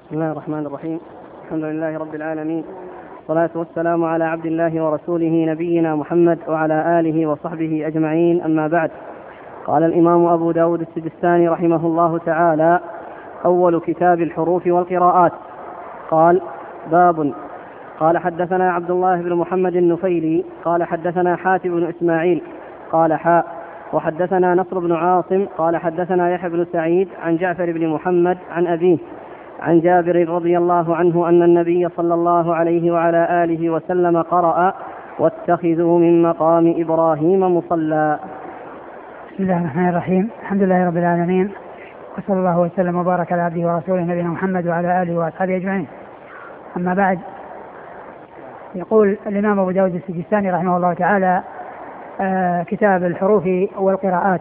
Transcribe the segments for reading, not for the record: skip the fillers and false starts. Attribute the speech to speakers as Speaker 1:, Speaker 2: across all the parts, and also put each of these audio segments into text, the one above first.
Speaker 1: بسم الله الرحمن الرحيم. الحمد لله رب العالمين، والصلاة والسلام على عبد الله ورسوله نبينا محمد وعلى آله وصحبه أجمعين، أما بعد. قال الإمام أبو داود السجستاني رحمه الله تعالى: أول كتاب الحروف والقراءات. قال: باب. قال: حدثنا عبد الله بن محمد النفيلي قال: حدثنا حاتم بن إسماعيل قال: حاء. وحدثنا نصر بن عاصم قال: حدثنا يحيى بن سعيد عن جعفر بن محمد عن أبيه عن جابر رضي الله عنه أن النبي صلى الله عليه وعلى آله وسلم قرأ: واتخذوا من مقام إبراهيم مصلى.
Speaker 2: بسم الله الرحمن الرحيم. الحمد لله رب العالمين، وصلى الله وسلم وبارك على عبده ورسوله نبينا محمد وعلى آله وأصحابه أجمعين، أما بعد. يقول الإمام أبو داود السجستاني رحمه الله تعالى: كتاب الحروف والقراءات.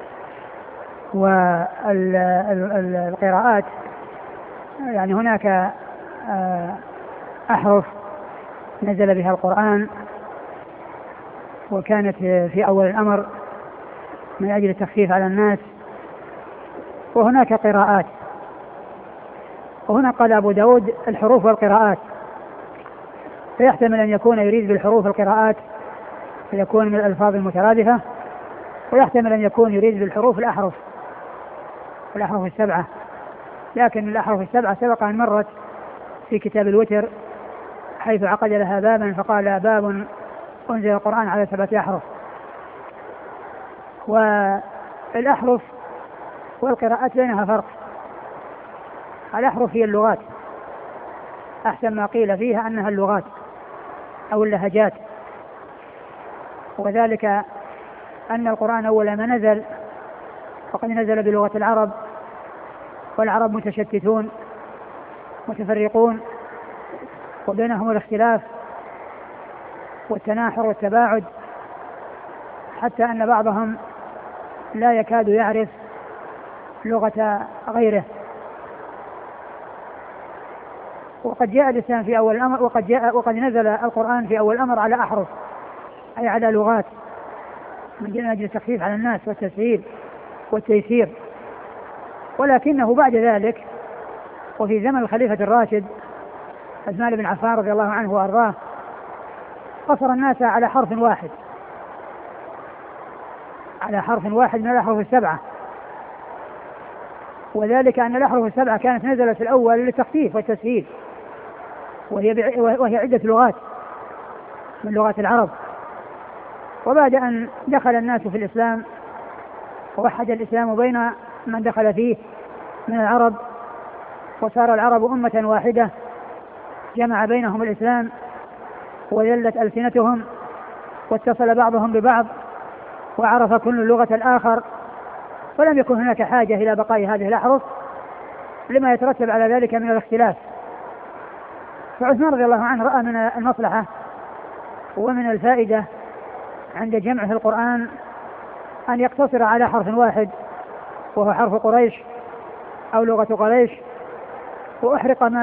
Speaker 2: والقراءات يعني هناك أحرف نزل بها القرآن وكانت في أول الأمر من أجل التخفيف على الناس، وهناك قراءات. وهنا قال أبو داود الحروف والقراءات، فيحتمل أن يكون يريد بالحروف القراءات فيكون من الألفاظ المترادفة، ويحتمل أن يكون يريد بالحروف الأحرف السبعة، لكن الأحرف السبعة سبق أن مرت في كتاب الوتر حيث عقد لها بابا فقال: باب أنزل القرآن على 7 أحرف. والأحرف والقراءات بينها فرق. الأحرف هي اللغات، أحسن ما قيل فيها أنها اللغات أو اللهجات، وذلك أن القرآن أول ما نزل فقد نزل بلغة العرب، والعرب متشتتون متفرقون، وبينهم الاختلاف والتناحر والتباعد، حتى أن بعضهم لا يكاد يعرف لغة غيره. وقد جاء الإسلام في أول الأمر، وقد نزل القرآن في أول الأمر على أحرف، أي على لغات، من أجل التخفيف على الناس والتسهيل والتيسير. ولكنه بعد ذلك وفي زمن الخليفة الراشد عثمان بن عفان رضي الله عنه وأرضاه قصر الناس على حرف واحد من الأحرف السبعة، وذلك أن الأحرف السبعة كانت نزلت الأول للتخفيف والتسهيل، وهي عدة لغات من لغات العرب. وبعد أن دخل الناس في الإسلام ووحد الإسلام بين من دخل فيه من العرب، وصار العرب أمة واحدة جمع بينهم الإسلام وذلت ألسنتهم واتصل بعضهم ببعض وعرف كل لغة الآخر، ولم يكن هناك حاجة إلى بقاء هذه الأحرف لما يترتب على ذلك من الاختلاف. فعثمان رضي الله عنه رأى من المصلحة ومن الفائدة عند جمعه القرآن أن يقتصر على حرف واحد، وهو حرف قريش أو لغة قريش، وأحرق ما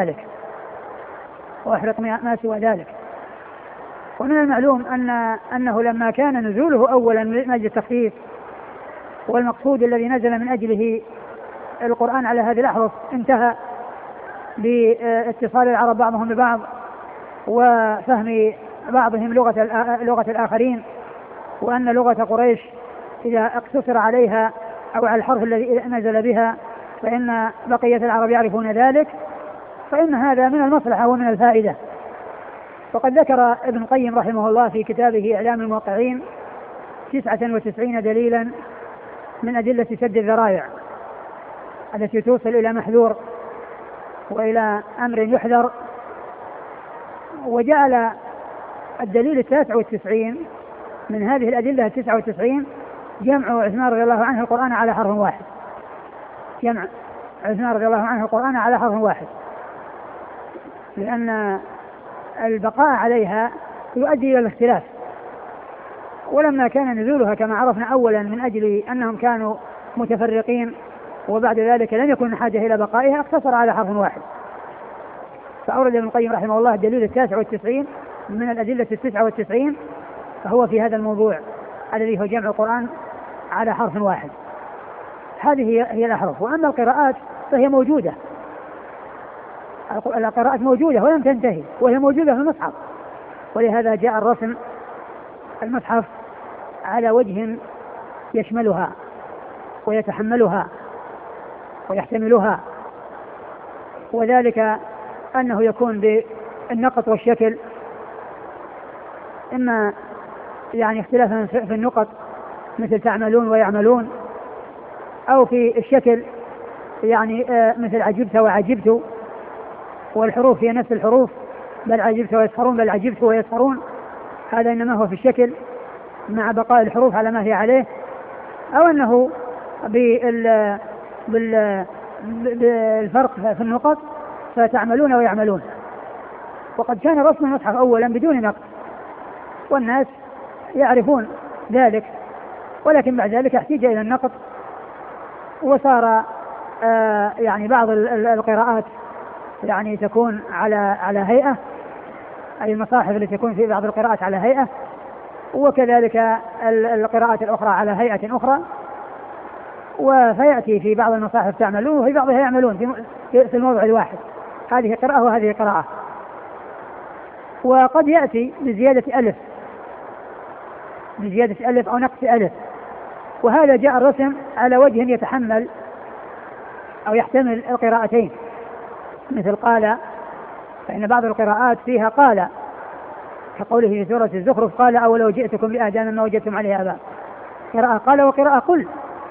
Speaker 2: سوى ذلك. ومن المعلوم أنه لما كان نزوله أولا من أجل التخفيف، والمقصود الذي نزل من أجله القرآن على هذه الأحرف انتهى باتصال العرب بعضهم ببعض وفهم بعضهم لغة الآخرين، وأن لغة قريش إذا اقتصر عليها أو على الحرف الذي نزل بها فإن بقية العرب يعرفون ذلك، فإن هذا من المصلحة ومن الفائدة. وقد ذكر ابن القيم رحمه الله في كتابه إعلام الموقعين 99 دليلا من أدلة سد الذرائع التي توصل إلى محذور وإلى أمر يحذر، وجعل الدليل 99 من هذه الأدلة 99 جمع عثمان رضي الله عنه القرآن على حرف واحد، لأن البقاء عليها يؤدي إلى الاختلاف. ولما كان نزولها كما عرفنا أولا من أجل أنهم كانوا متفرقين، وبعد ذلك لم يكن حاجة إلى بقائها، اقتصر على حرف واحد. فأورد ابن القيم رحمه الله الدليل 99 من الأدلة 99 فهو في هذا الموضوع الذي هو جمع القرآن على حرف واحد. هذه هي الأحرف. وأما القراءات فهي موجودة القراءات موجودة ولم تنتهي وهي موجودة في المصحف، ولهذا جاء الرسم المصحف على وجه يشملها ويتحملها ويحتملها، وذلك أنه يكون بالنقط والشكل، إما يعني اختلافا في النقط مثل تعملون ويعملون، أو في الشكل يعني مثل عجبت وعجبت، والحروف هي نفس الحروف، بل عجبت ويسخرون بل عجبت ويسخرون، هذا إنما هو في الشكل مع بقاء الحروف على ما هي عليه، أو أنه بالفرق في النقط فتعملون ويعملون. وقد كان رسم المصحف أولا بدون نقط والناس يعرفون ذلك، ولكن بعد ذلك احتاج إلى النقط، وصار يعني بعض القراءات يعني تكون على هيئة، أي المصاحف التي تكون في بعض القراءات على هيئة، وكذلك القراءات الأخرى على هيئة أخرى، فيأتي في بعض المصاحف تعملون وفي بعضها يعملون في الموضع الواحد، هذه قراءة وهذه قراءة. وقد يأتي بزيادة ألف أو نقص ألف، وهذا جاء الرسم على وجه يتحمل أو يحتمل القراءتين، مثل قال، فإن بعض القراءات فيها قال، كقوله في سورة الزخرف قال أولو جئتكم بأهدى مما وجدتم عليه آباء، قراءة قال وقراءة قل.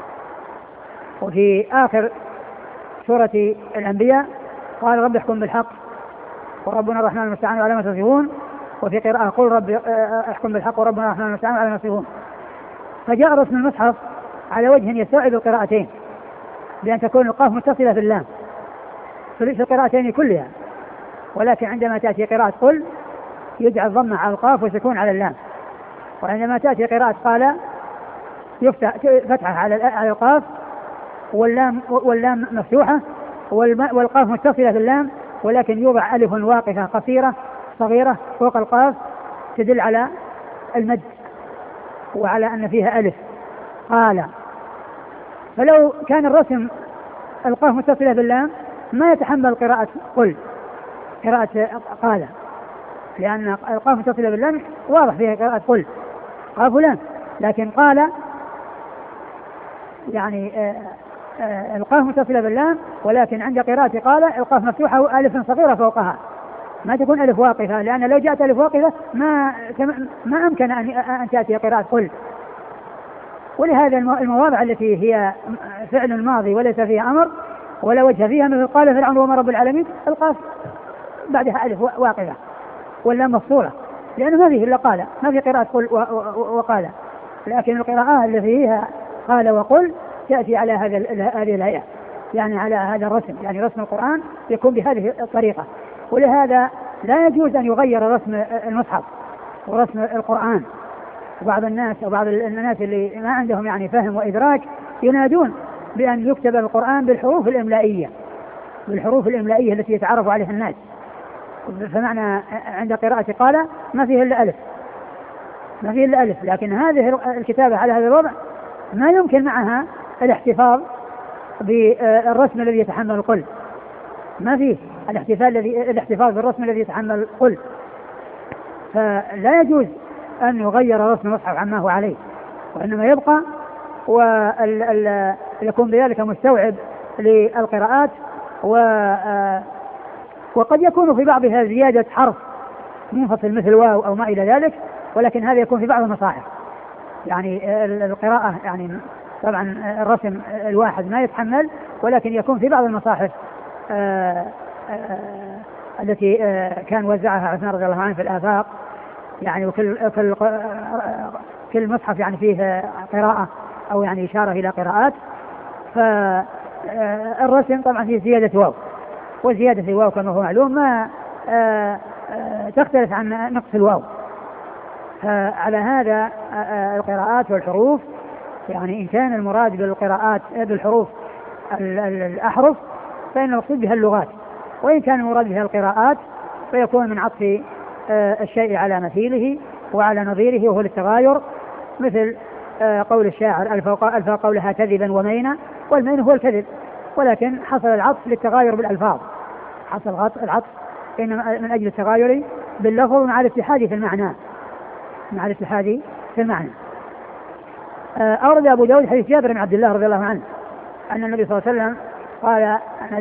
Speaker 2: وفي آخر سورة الأنبياء قال رب احكم بالحق وربنا الرحمن المستعان على ما تصفون، وفي قراءة قل رب احكم بالحق وربنا الرحمن المستعان على ما تصفون. فجاء رسم المصحف على وجه يستوعب القراءتين، بأن تكون القاف متصلة باللام في القراءتين كلها، ولكن عندما تأتي قراءة قل يجعل ضمة على القاف وسكون على اللام، وعندما تأتي قراءة قال يفتح فتحة على القاف واللام مفتوحة والقاف متصلة باللام، ولكن يوضع ألف واقفة قصيرة صغيرة فوق القاف تدل على المد وعلى أن فيها ألف قال. فلو كان الرسم القاف متصلة باللام ما يتحمل قراءة قل، قراءة قال، لأن القاف متصلة باللام واضح فيها قراءة قل قاف لام، لكن قال يعني القاف متصلة باللام، ولكن عند قراءة قال القاف مفتوحة وألف صغيرة فوقها، ما تكون ألف واقفة، لأن لو جاءت ألف واقفة ما أمكن أن تأتي قراءة قل. ولهذا المواضع التي هي فعل الماضي وليس فيها أمر ولا وجه فيها، مثل قال فرعون وما رب العالمين، القاف بعدها ألف واقفة ولا مفصولة، لأنه ما فيه إلا قال، ما في قراءة قل وقال. لكن القراءة التي فيها قال وقل تأتي على هذه الهيئة، يعني على هذا الرسم، يعني رسم القرآن يكون بهذه الطريقة. ولهذا لا يجوز أن يغير رسم المصحف ورسم القرآن. وبعض الناس اللي ما عندهم يعني فهم وإدراك ينادون بأن يكتب القرآن بالحروف الإملائية التي يتعرف عليها الناس. فمعنى عند قراءة قال ما فيه إلا ألف، لكن هذه الكتابة على هذا الوضع ما يمكن معها الاحتفاظ بالرسم الذي يتحمل القل، ما فيه الاحتفاظ بالرسم الذي يتحمل القل. فلا يجوز أن يغير رسم المصحف عما هو عليه، وإنما يبقى ويكون بذلك مستوعب للقراءات. وقد يكون في بعضها زيادة حرف منفصل مثل واو أو ما إلى ذلك، ولكن هذا يكون في بعض المصاحف، يعني القراءة يعني طبعا الرسم الواحد ما يتحمل، ولكن يكون في بعض المصاحف التي كان وزعها عثمان رضي الله عنه في الآفاق، يعني كل مصحف يعني فيه قراءة أو يعني إشارة إلى قراءات. فالرسم طبعا فيه زيادة واو، وزيادة الواو كما هو معلوم ما تختلف عن نقص الواو. فعلى هذا القراءات والحروف، يعني إن كان المراد بالقراءات بالحروف الأحرف فإن المقصود بها اللغات، وإن كان المراد بها القراءات فيكون من عطف الشيء على مثيله وعلى نظيره وهو التغاير، مثل قول الشاعر ألفا قولها كذبا ومينا، والمين هو الكذب، ولكن حصل العطف للتغاير بالألفاظ، حصل العطف إنما من أجل التغاير باللفظ مع الاتحاد في المعنى، مع الاتحاد في المعنى. أورد أبو داود حديث جابر بن عبد الله رضي الله عنه أن النبي صلى الله عليه وسلم قال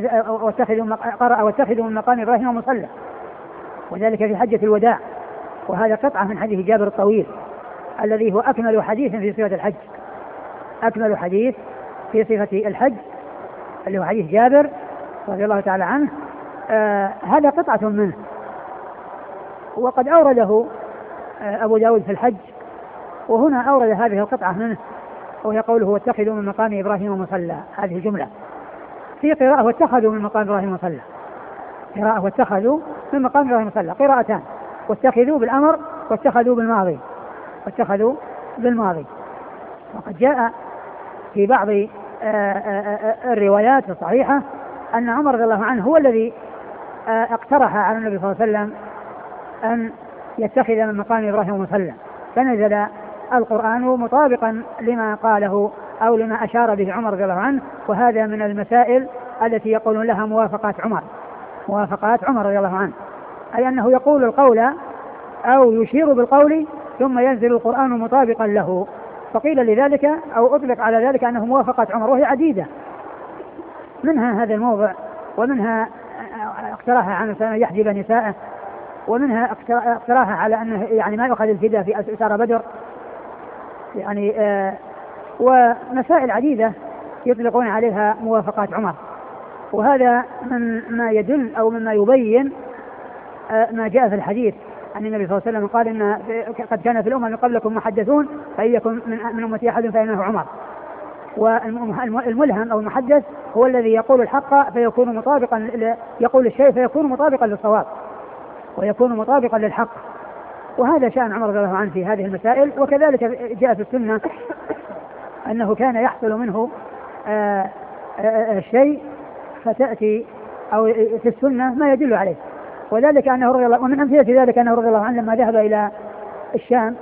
Speaker 2: قرأ واتخذوا من مقام إبراهيم مصلى، وذلك في حجة الوداع. وهذا قطعة من حديث جابر الطويل الذي هو أكمل حديث في صفة الحج، أكمل حديث في صفة الحج اللي هو حديث جابر رضي الله تعالى عنه. هذا قطعة منه، وقد أورده أبو داود في الحج، وهنا أورد هذه القطعة منه وهي قوله واتخذوا من مقام إبراهيم مصلى. هذه الجملة في قراءة واتخذوا من مقام إبراهيم مصلى، قراءة واتخذوا من مقام إبراهيم مصلى، قراءتان، واتخذوا بالأمر واتخذوا بالماضي، واتخذوا بالماضي. وقد جاء في بعض الروايات الصحيحة أن عمر رضي الله عنه هو الذي اقترح على النبي صلى الله عليه وسلم أن يتخذ من مقام إبراهيم مصلى، فنزل القرآن مطابقا لما قاله أو لما أشار به عمر رضي الله عنه. وهذا من المسائل التي يقولون لها موافقات عمر، موافقات عمر رضي الله عنه، أي أنه يقول القول أو يشير بالقول ثم ينزل القرآن مطابقا له. فقيل لذلك أو أطلق على ذلك أنه موافقات عمر، وهي عديدة، منها هذا الموضع، ومنها اقتراحها عن يحجب نساءه، ومنها اقتراحها على أنه يعني ما يؤخذ الفداء في أسارى بدر، يعني ومسائل عديدة يطلقون عليها موافقات عمر. وهذا من ما يدل أو مما يبين ما جاء في الحديث عن النبي صلى الله عليه وسلم قال إن قد كان في الأمم من قبلكم محدثون فإن يكن من أمتي أحد فإنه عمر. والملهم أو المحدث هو الذي يقول الحق فيكون مطابقا، يقول الشيء فيكون مطابقا للصواب ويكون مطابقا للحق. وهذا شأن عمر رضي الله عنه في هذه المسائل. وكذلك جاء في السنة أنه كان يحصل منه الشيء فتأتي أو في السنة ما يدل عليه، وذلك أنه رضي الله، ومن أمثلة ذلك أنه رضي الله عنه لما ذهب إلى الشام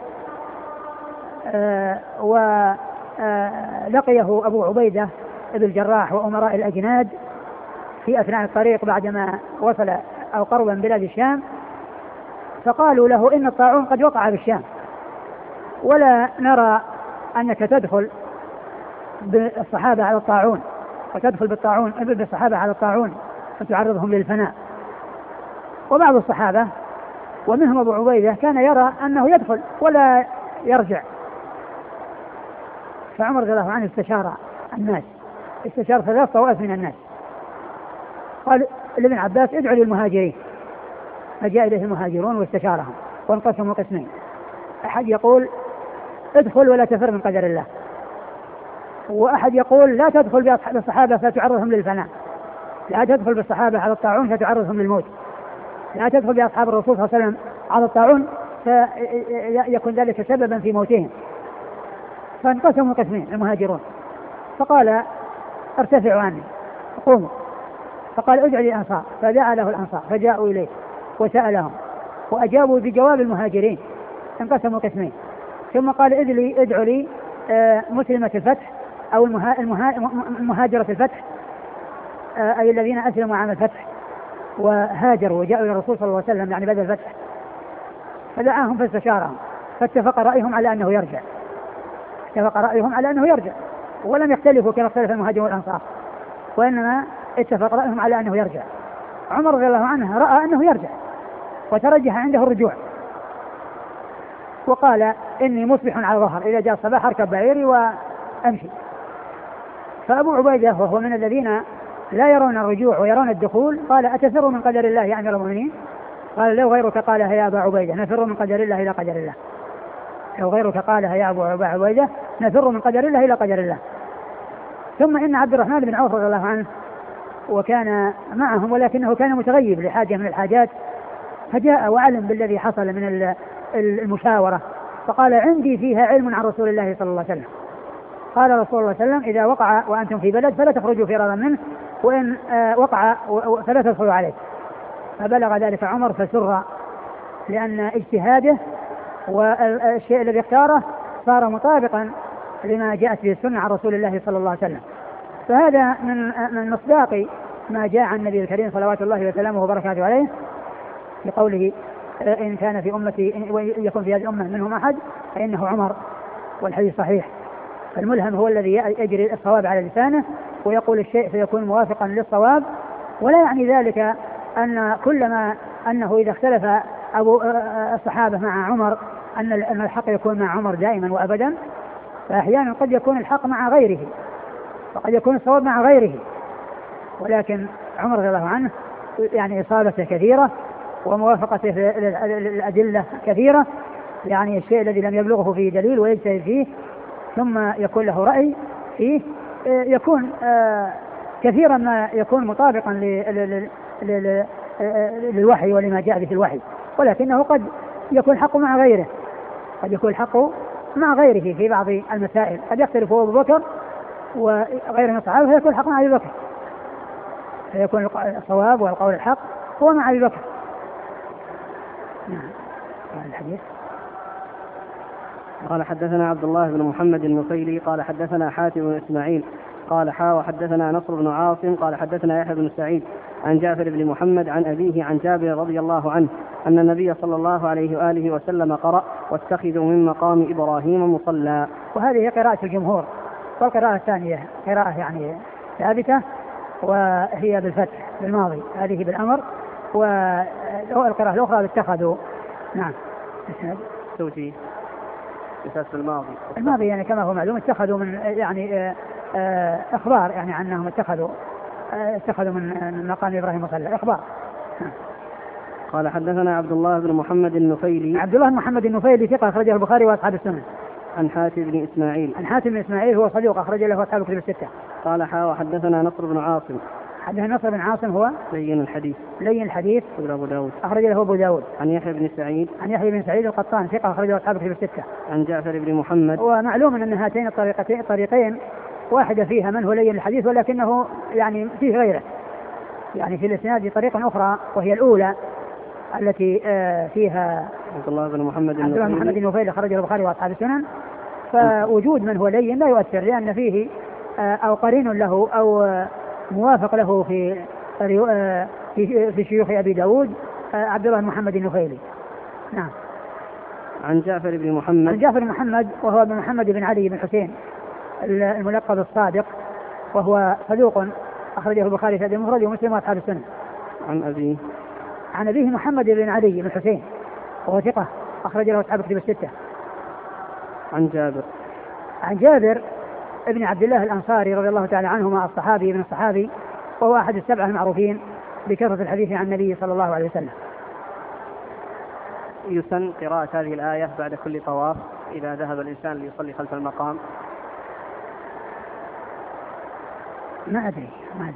Speaker 2: ولقيه أبو عبيدة بن الجراح وأمراء الأجناد في أثناء الطريق بعدما وصل أو قرب من بلاد الشام، فقالوا له إن الطاعون قد وقع بالشام ولا نرى أنك تدخل بالصحابة على الطاعون وتدخل بالصحابة على الطاعون وتعرضهم للفناء. وبعض الصحابة ومنهم أبو عبيدة كان يرى أنه يدخل ولا يرجع. فعمر رضي الله عنه استشار الناس، استشار 3 طوائف من الناس. قال لابن عباس ادعوا للمهاجرين، فجاء إليه المهاجرون واستشارهم وانقسموا قسمين. أحد يقول ادخل ولا تفر من قدر الله، وأحد يقول لا تدخل بالصحابة فتعرضهم للفناء، لا تدخل بالصحابة على الطاعون فتعرضهم للموت، لا تدخل بأصحاب الرسول صلى الله عليه وسلم على الطاعون فيكون ذلك سببا في موتهم. فانقسموا قسمين المهاجرون. فقال ارتفعوا عني قوموا، فقال ادعوا للأنصار، فدعا له الأنصار فجاءوا إليه وسألهم وأجابوا بجواب المهاجرين. انقسموا قسمين. ثم قال ادعوا لي مسلمة الفتح أو المهاجرة الفتح، أي الذين أسلموا عام الفتح وهاجروا وجاءوا إلى الرسول صلى الله عليه وسلم يعني بعد الفتح. فدعاهم فاستشارهم فاتفق رأيهم على أنه يرجع، اتفق رأيهم على أنه يرجع، ولم يختلفوا كما اختلف المهاجرون والأنصار، وإنما اتفق رأيهم على أنه يرجع. عمر رضي الله عنه رأى أنه يرجع وترجح عنده الرجوع، وقال إني مصبح على ظهر، إذا جاء الصباح أركب بعيري وأمشي. فأبو عبيدة وهو من الذين لا يرون الرجوع ويرون الدخول قال أتفر من قدر الله يا أمير المؤمنين؟ قال لو غيرك قالها يا أبا عبيدة نفر من قدر الله إلى قدر الله، لو غيرك قالها يا أبو عبيدة نفر من قدر الله إلى قدر الله. ثم إن عبد الرحمن بن عوف رضي الله عنه وكان معهم ولكنه كان متغيب لحاجة من الحاجات، فجاء وعلم بالذي حصل من المشاورة، فقال عندي فيها علم عن رسول الله صلى الله عليه وسلم. قال رسول الله صلى الله عليه وسلم إذا وقع وأنتم في بلد فلا تخرجوا فرارا منه، وإن وقع فلا تدخلوا عليه. فبلغ ذلك عمر فسر، لأن اجتهاده والشيء الذي اختاره صار مطابقا لما جاءت به السنة عن رسول الله صلى الله عليه وسلم. فهذا من مصداق ما جاء عن النبي الكريم صلوات الله وسلامه وبركاته عليه بقوله إن كان في أمتي يكون في هذه الأمة منهم أحد فإنه عمر، والحديث صحيح. فالملهم هو الذي يجري الصواب على لسانه ويقول الشيء فيكون موافقا للصواب، ولا يعني ذلك أن كلما أنه إذا اختلف الصحابة مع عمر أن الحق يكون مع عمر دائما وأبدا، فأحيانا قد يكون الحق مع غيره وقد يكون الصواب مع غيره، ولكن عمر رضي الله عنه يعني إصابته كثيرة وموافقته للأدلة كثيرة، يعني الشيء الذي لم يبلغه فيه دليل ويجتهد فيه ثم يكون له رأي فيه يكون كثيرا ما يكون مطابقا للوحي ولما جاء به الوحي، ولكنه قد يكون الحق مع غيره، قد يكون الحق مع غيره في بعض المسائل، قد يختلف هو أبو بكر وغيره من الصحابة فيكون الحق مع أبي بكر، فيكون الصواب والقول الحق هو مع أبي بكر. الحديث
Speaker 1: قال حدثنا عبد الله بن محمد النفيلي قال حدثنا حاتم بن إسماعيل قال وحدثنا نصر بن عاصم قال حدثنا يحيى بن سعيد عن جعفر بن محمد عن أبيه عن جابر رضي الله عنه أن النبي صلى الله عليه وآله وسلم قرأ واتخذوا من مقام إبراهيم مصلى. وهذه قراءة الجمهور، والقراءة الثانية قراءة يعني ثابتة وهي بالفتح بالماضي، هذه بالأمر، والقراءة الأخرى اتخذوا. نعم توجيه أساس
Speaker 2: الماضي يعني كما هو معلوم اتخذوا من يعني إخبار يعني عنهم اتخذوا من مقام إبراهيم مصلى، إخبار.
Speaker 1: قال حدثنا عبد الله بن محمد النفيلي.
Speaker 2: عبد الله بن محمد النفيلي ثقة أخرجه البخاري وأصحاب السنن.
Speaker 1: عن حاتم بن إسماعيل.
Speaker 2: عن حاتم بن إسماعيل هو صديق أخرج له أصحاب الكتب الستة.
Speaker 1: قال وحدثنا نصر بن عاصم.
Speaker 2: حدثنا نصر بن عاصم هو
Speaker 1: لين الحديث
Speaker 2: أبو داود أخرج له أبو داود.
Speaker 1: عن يحيى بن سعيد
Speaker 2: القطان ثقة أخرج له أصحاب الكتب الستة.
Speaker 1: عن جعفر بن محمد.
Speaker 2: ومعلوم أن هاتين الطريقين واحدة فيها من هو لين الحديث ولكنه يعني فيه غيره، يعني في الإسناد طريقة أخرى وهي الأولى التي فيها
Speaker 1: عبد الله بن محمد
Speaker 2: النفيلي خرج البخاري وأصحاب السنن. فوجود من هو لين لا يؤثر لأن فيه أو قرين له أو موافق له في شيوخ أبي داود عبد الله بن محمد النفيلي. نعم.
Speaker 1: عن جعفر بن
Speaker 2: محمد وهو بن محمد بن علي بن حسين الملقب الصادق، وهو صدوق أخرجه البخاري في المفرد ومسلم وأصحاب السنن. عن أبيه محمد بن علي بن حسين وهو ثقة أخرج له أصحاب الكتب الستة. عن جابر ابن عبد الله الأنصاري رضي الله تعالى عنهما الصحابي ابن الصحابي، وهو أحد السبعة المعروفين بكثرة الحديث عن النبي صلى الله عليه وسلم.
Speaker 1: يسن قراءة هذه الآية بعد كل طواف إذا ذهب الإنسان ليصلي خلف المقام؟
Speaker 2: ما أدري.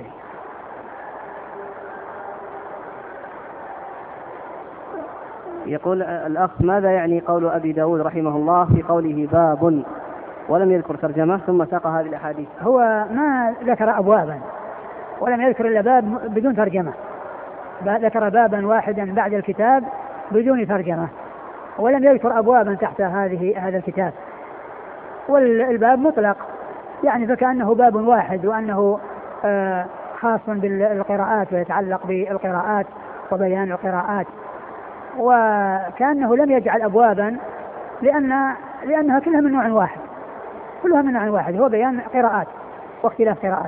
Speaker 1: يقول الأخ ماذا يعني قول أبي داود رحمه الله في قوله باب ولم يذكر ترجمة ثم ساق هذه الأحاديث؟
Speaker 2: هو ما ذكر أبوابا ولم يذكر إلا باب بدون ترجمة، ذكر بابا واحدا بعد الكتاب بدون ترجمة، ولم يذكر أبوابا تحت هذا الكتاب، والباب مطلق يعني فكأنه باب واحد وأنه خاص بالقراءات ويتعلق بالقراءات وبيان القراءات، وكأنه لم يجعل أبوابا لأنها كلها من نوع واحد، هو بيان قراءات واختلاف قراءات.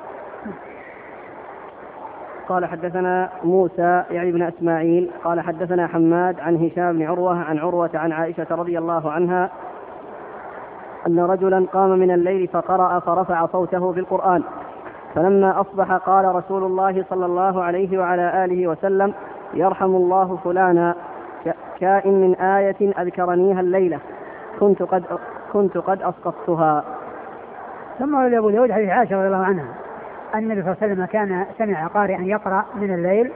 Speaker 1: قال حدثنا موسى يعني بن إسماعيل قال حدثنا حماد عن هشام بن عروة عن عائشة رضي الله عنها أن رجلا قام من الليل فقرأ فرفع صوته بالقرآن، فلما أصبح قال رسول الله صلى الله عليه وعلى آله وسلم يرحم الله فلانا كائن من آية أذكرنيها الليلة كنت قد أسقطتها.
Speaker 2: ثم قال أبو داود حديث عائشة رضي الله عنها أن النبي صلى الله عليه وسلم كان سمع قارئا يقرأ من الليل،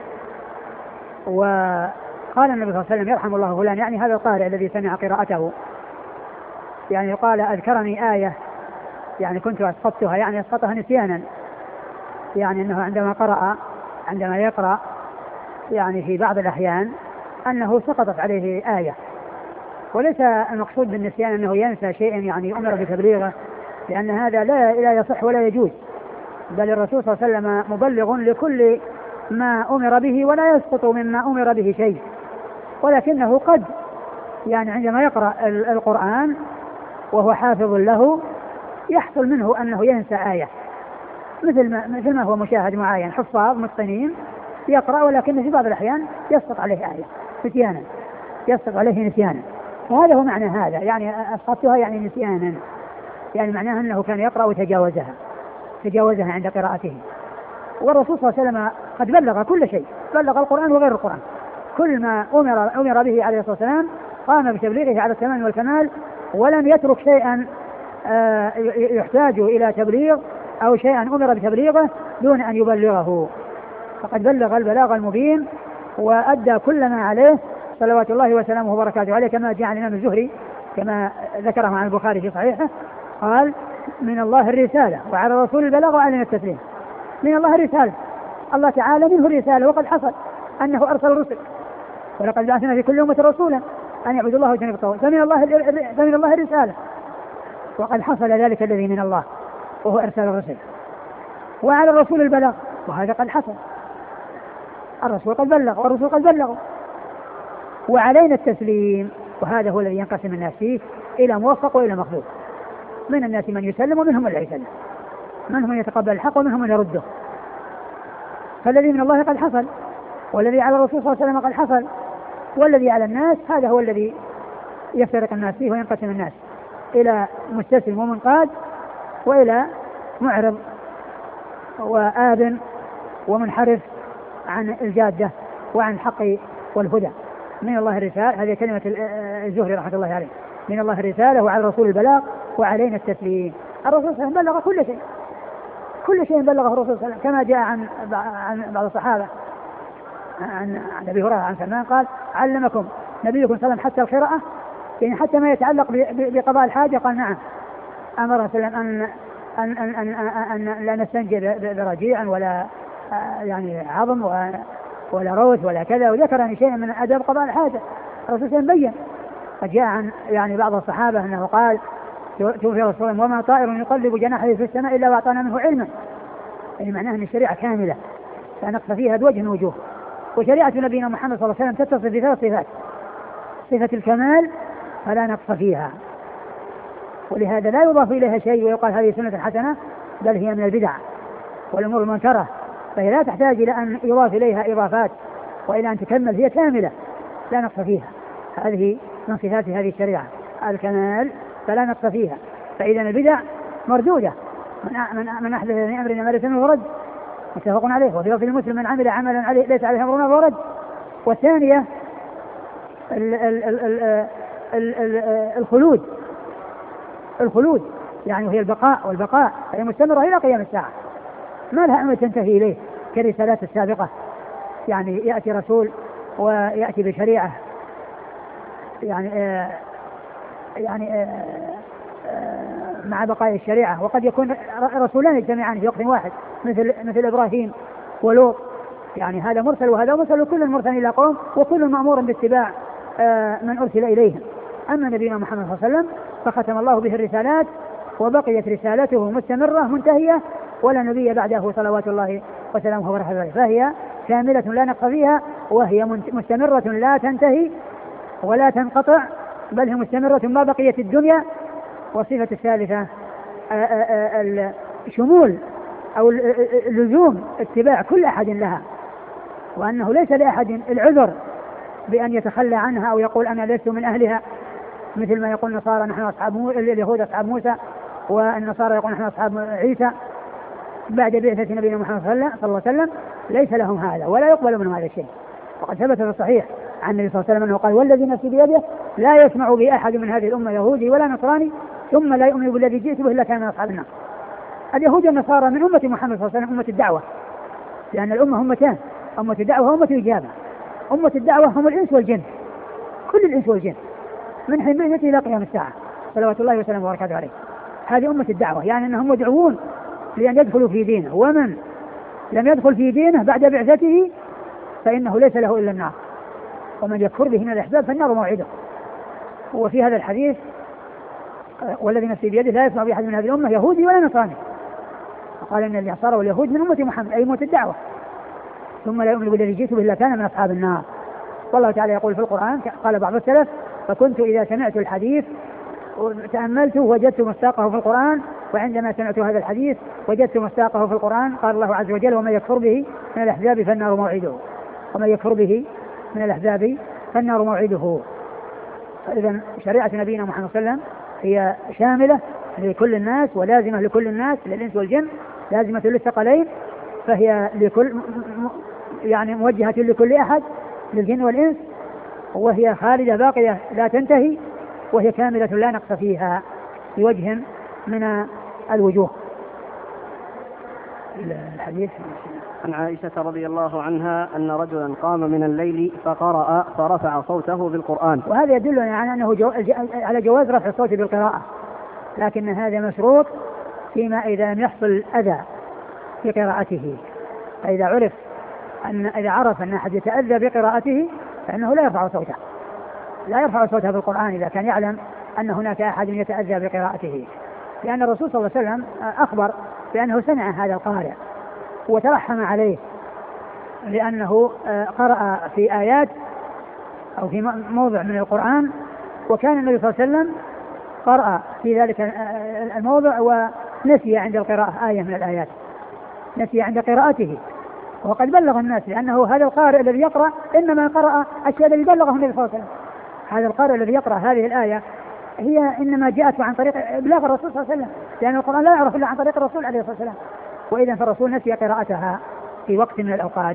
Speaker 2: وقال النبي صلى الله عليه وسلم يرحم الله فلان، يعني هذا القارئ الذي سمع قراءته، يعني قال أذكرني آية يعني كنت أسقطتها، يعني أسقطها نسيانا، يعني أنه عندما يقرأ يعني في بعض الأحيان أنه سقطت عليه آية، وليس المقصود بالنسيان أنه ينسى شيئا يعني أمر بتبليغه، لأن هذا لا يصح ولا يجوز، بل الرسول صلى الله عليه وسلم مبلغ لكل ما أمر به ولا يسقط مما أمر به شيء، ولكنه قد يعني عندما يقرأ القرآن وهو حافظ له يحصل منه أنه ينسى آية، مثل ما هو مشاهد معين، حفاظ متقنين يقرأ ولكن في بعض الأحيان يسقط عليه آية نسيانا، يسقط عليه نسيانا، وهذا هو معنى هذا، يعني أسقطتها يعني نسيانا، يعني معناها أنه كان يقرأ وتجاوزها عند قراءته. والرسول صلى الله عليه وسلم قد بلغ كل شيء، بلغ القرآن وغير القرآن، كل ما أمر به عليه الصلاة والسلام قام بتبليغه على التمام والكمال، ولم يترك شيئا يحتاج إلى تبليغ أو شيئا أمر بتبليغه دون أن يبلغه، فقد بلغ البلاغ المبين وأدى كل ما عليه صلوات الله وسلامه وبركاته عليه، كما جاء عن الإمام الزهري كما ذكره عن البخاري في صحيحه قال: من الله الرسالة وعلى الرسول البلاغ وعلينا التسليم. من الله الرسالة، الله تعالى منه الرسالة، وقد حصل أنه أرسل الرسل، ولقد بعثنا في كل أمة رسولا أن يعبدوا الله واجتنبوا الطاغوت، فمن الله الرسالة، وقد حصل ذلك الذي من الله وهو إرسال الرسل. وعلى الرسول البلاغ، وهذا قد حصل، الرسول قد بلغ والرسول قد بلغوا، وعلينا التسليم، وهذا هو الذي ينقسم الناس فيه إلى موفق وإلى مخذول، من الناس من يسلم ومنهم من لا يسلم، منهم من يتقبل الحق ومنهم من يرده. فالذي من الله قد حصل، والذي على الرسول صلى الله عليه وسلم قد حصل، والذي على الناس هذا هو الذي يفترق الناس فيه وينقسم الناس إلى مستسلم ومنقاد، وإلى معرض وآذن ومنحرف عن الجادة وعن الحق والهدى. من الله الرسالة، هذه كلمة الزهري رحمة الله عليه، من الله الرسالة وعلى الرسول البلاغ وعلينا التسليم. الرسول صلى الله عليه وسلم بلغ كل شيء، كل شيء بلغه الرسول صلى الله عليه وسلم، كما جاء عن بعض الصحابة عن أبي هريرة عن سلمان قال: علمكم نبيكم صلى الله عليه وسلم حتى القراءة، يعني حتى ما يتعلق بقضاء الحاجة. قال: نعم. أمر صلى الله عليه وسلم أن لا نستنجي برجيع ولا يعني عظم ولا روث ولا كذا، وذكر أن شيئا من أدب قضاء الحاجة. الرسول صلى الله عليه وسلم بين. قد جاء عن يعني بعض الصحابة أنه قال: توفي رسول الله وما طائر يقلب جناحه في السماء إلا وأعطانا منه علما. يعني معناه أن الشريعة كاملة لا نقص فيها بوجه من وجوه. وشريعة نبينا محمد صلى الله عليه وسلم تتصف بثلاث صفات: صفة الكمال فلا نقص فيها، ولهذا لا يضاف إليها شيء ويقال هذه سنة حسنة، بل هي من البدع والأمور المنكرة، فهي لا تحتاج إلى أن يضاف إليها إضافات وإلى أن تكمل، هي كاملة لا نقص فيها. هذه من صفات هذه الشريعة، الكمال فلا نقص فيها. فإذا البدع مردودة، من أحدث في أمرنا ما ليس منه رد، متفق عليه. وفي لفظ مسلم: من عمل عملا عليه ليس عليه أمرنا فهو رد. والثانية الخلود، يعني وهي البقاء، والبقاء هي مستمرة إلى قيام الساعة، ما لها أمل تنتهي إليه كالرسالات السابقة. يعني يأتي رسول ويأتي بشريعة يعني مع بقاء الشريعة، وقد يكون رسولان يجتمعان في وقت واحد مثل إبراهيم ولوط، يعني هذا مرسل وهذا مرسل، وكل مرسل إلى قوم وكل مأمور باتباع من أرسل إليهم. أما نبينا محمد صلى الله عليه وسلم فختم الله به الرسالات وبقيت رسالته مستمرة منتهية، ولا نبي بعده صلوات الله وسلامه وبركاته، فهي كاملة لا نقص فيها، وهي مستمرة لا تنتهي ولا تنقطع، بل هي مستمرة ما بقيت الدنيا. والصفة الثالثة شمول أو اللزوم اتباع كل أحد لها، وأنه ليس لأحد العذر بأن يتخلى عنها أو يقول أنا لست من أهلها، مثل ما يقول النصارى نحن أصحاب اليهود أصحاب موسى، والنصارى يقول نحن أصحاب عيسى بعد بعثة نبينا محمد صلى الله عليه وسلم. ليس لهم هذا ولا يقبل منهم هذا الشيء. وقد ثبت في الصحيح عن النبي صلى الله عليه وسلم أنه قال: والذي نفسي بيده لا يسمع بأحد من هذه الأمة يهودي ولا نصراني ثم لا يؤمن بالذي جئت به إلا كان من أصحاب النار. اليهود والنصارى من أمة محمد صلى الله عليه وسلم أمة الدعوة، لأن الأمة أمتان: أمة الدعوة وأمة الإجابة. أمة الدعوة هم الإنس والجن، كل الإنس والجن من حين بعثته إلى قيام الساعة صلوات الله وسلامه وبركاته عليه. هذه أمة الدعوة، يعني أنهم مدعوون لأن يدخلوا في دينه، ومن لم يدخل في دينه بعد بعثته فإنه ليس له إلا النار، ومن يكفر به من الأحزاب فالنار موعده. وفي هذا الحديث: والذي نفسي بيده لا يسمع بأحد من هذه الأمة يهودي ولا نصراني وقال إن النصارى واليهود من أمة محمد أي أمة الدعوة، ثم لا يؤمن بالذي جئت به إلا كان من أصحاب النار. والله تعالى يقول في القرآن قال بعض السلف فكنت إذا سمعت الحديث تأملته وجدت مصداقه في القرآن، وعندما سمعت هذا الحديث وجدت مصداقه في القرآن. قال الله عز وجل ومن يكفر به من الأحزاب فالنار موعده، ومن يكفر به من الأحزاب فالنار موعده. فإذا شريعة نبينا محمد صلى الله عليه وسلم هي شاملة لكل الناس ولازمة لكل الناس، للإنس والجن، لازمة للثقلين، فهي لكل يعني موجهة لكل أحد للجن والإنس، وهي خالدة باقية لا تنتهي، وهي كاملة لا نقص فيها بوجه من الوجوه. الحديث
Speaker 1: عن عائشة رضي الله عنها أن رجلا قام من الليل فقرأ فرفع صوته بالقرآن.
Speaker 2: وهذا يدل على أنه على جواز رفع الصوت بالقراءة، لكن هذا مشروط فيما إذا لم يحصل أذى في قراءته. فإذا عرف إذا عرف أن أحد يتأذى بقراءته فإنه لا يرفع صوته، لا يرفع صوته بالقرآن إذا كان يعلم أن هناك أحد يتأذى بقراءته، لأن الرسول صلى الله عليه وسلم أخبر بأنه سمع هذا القارئ وترحم عليه لأنه قرأ في آيات أو في موضع من القرآن، وكان النبي صلى الله عليه وسلم قرأ في ذلك الموضع ونسي عند القراءة آية من الآيات، نسي عند قراءته، وقد بلغ الناس، لأنه هذا القارئ الذي يقرأ إنما قرأ الشيء الذي بلغه النبي صلى الله عليه وسلم. هذا القارئ الذي يقرأ هذه الآية هي إنما جاءت عن طريق إبلاغ الرسول صلى الله عليه وسلم، لأن القرآن لا يعرف إلا عن طريق الرسول عليه الصلاة والسلام، وإذا فالرسول نسي قراءتها في وقت من الأوقات.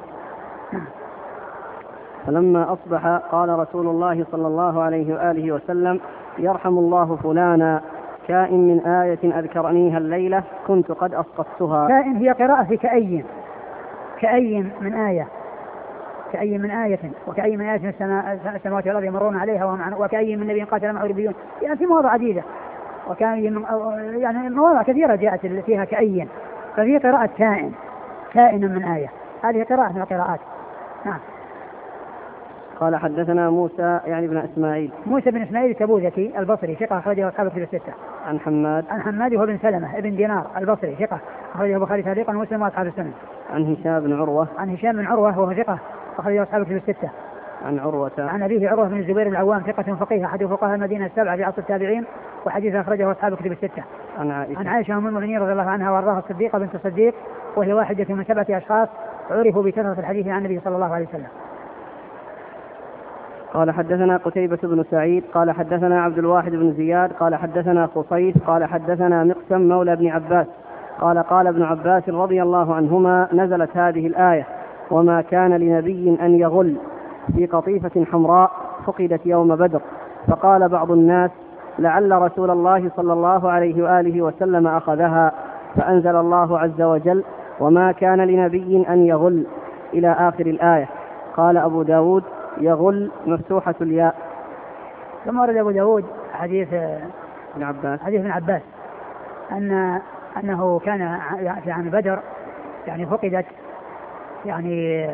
Speaker 1: فلما أصبح قال رسول الله صلى الله عليه وآله وسلم يرحم الله فلانا كائن من آية أذكرنيها الليلة كنت قد أسقطتها.
Speaker 2: كائن هي قراءة في كأي من آية، كأي من آية، وكأي من آية في السماوات والأرض يمرون عليها وكأي من نبي قاتل معه ربيون، يعني في مواضع عديدة، يعني مواضع كثيرة جاءت فيها كأي، ففي قراءة كائن من آية، هذه قراءة من القراءات. نعم.
Speaker 1: قال حدثنا موسى يعني بن إسماعيل،
Speaker 2: موسى بن إسماعيل التبوذكي البصري ثقة أخرجه أصحاب الكتب الستة.
Speaker 1: عن حماد
Speaker 2: وهو بن سلمة ابن دينار البصري ثقة أخرجه البخاري تعليقا ومسلم وأصحاب السنن.
Speaker 1: عن هشام بن عروة
Speaker 2: وهو ثقة أخرجه أصحاب الكتب الستة.
Speaker 1: عن
Speaker 2: أبيه عروة بن الزبير العوام ثقة فقيه أحد فقهاء المدينة السبعة في عصر التابعين، وحديث أخرجه أصحاب الكتب الستة.
Speaker 1: عن
Speaker 2: عائشة أم المؤمنين رضي الله عنها وأرضاها الصديقة بنت الصديق، وهي واحدة من 7 أشخاص عرفوا بكثرة الحديث عن النبي صلى الله عليه وسلم.
Speaker 1: قال حدثنا قتيبة بن سعيد قال حدثنا عبد الواحد بن زياد قال حدثنا خصيف قال حدثنا مقسم مولى ابن عباس قال ابن عباس رضي الله عنهما نزلت هذه الآية وما كان لنبي أن يغل في قطيفة حمراء فقدت يوم بدر، فقال بعض الناس لعل رسول الله صلى الله عليه وآله وسلم أخذها، فأنزل الله عز وجل وما كان لنبي أن يغل إلى آخر الآية. قال أبو داود يغل مفتوحة الياء.
Speaker 2: ثم ورد أبو داود حديث ابن عباس أنه كان في عام بدر يعني فقدت يعني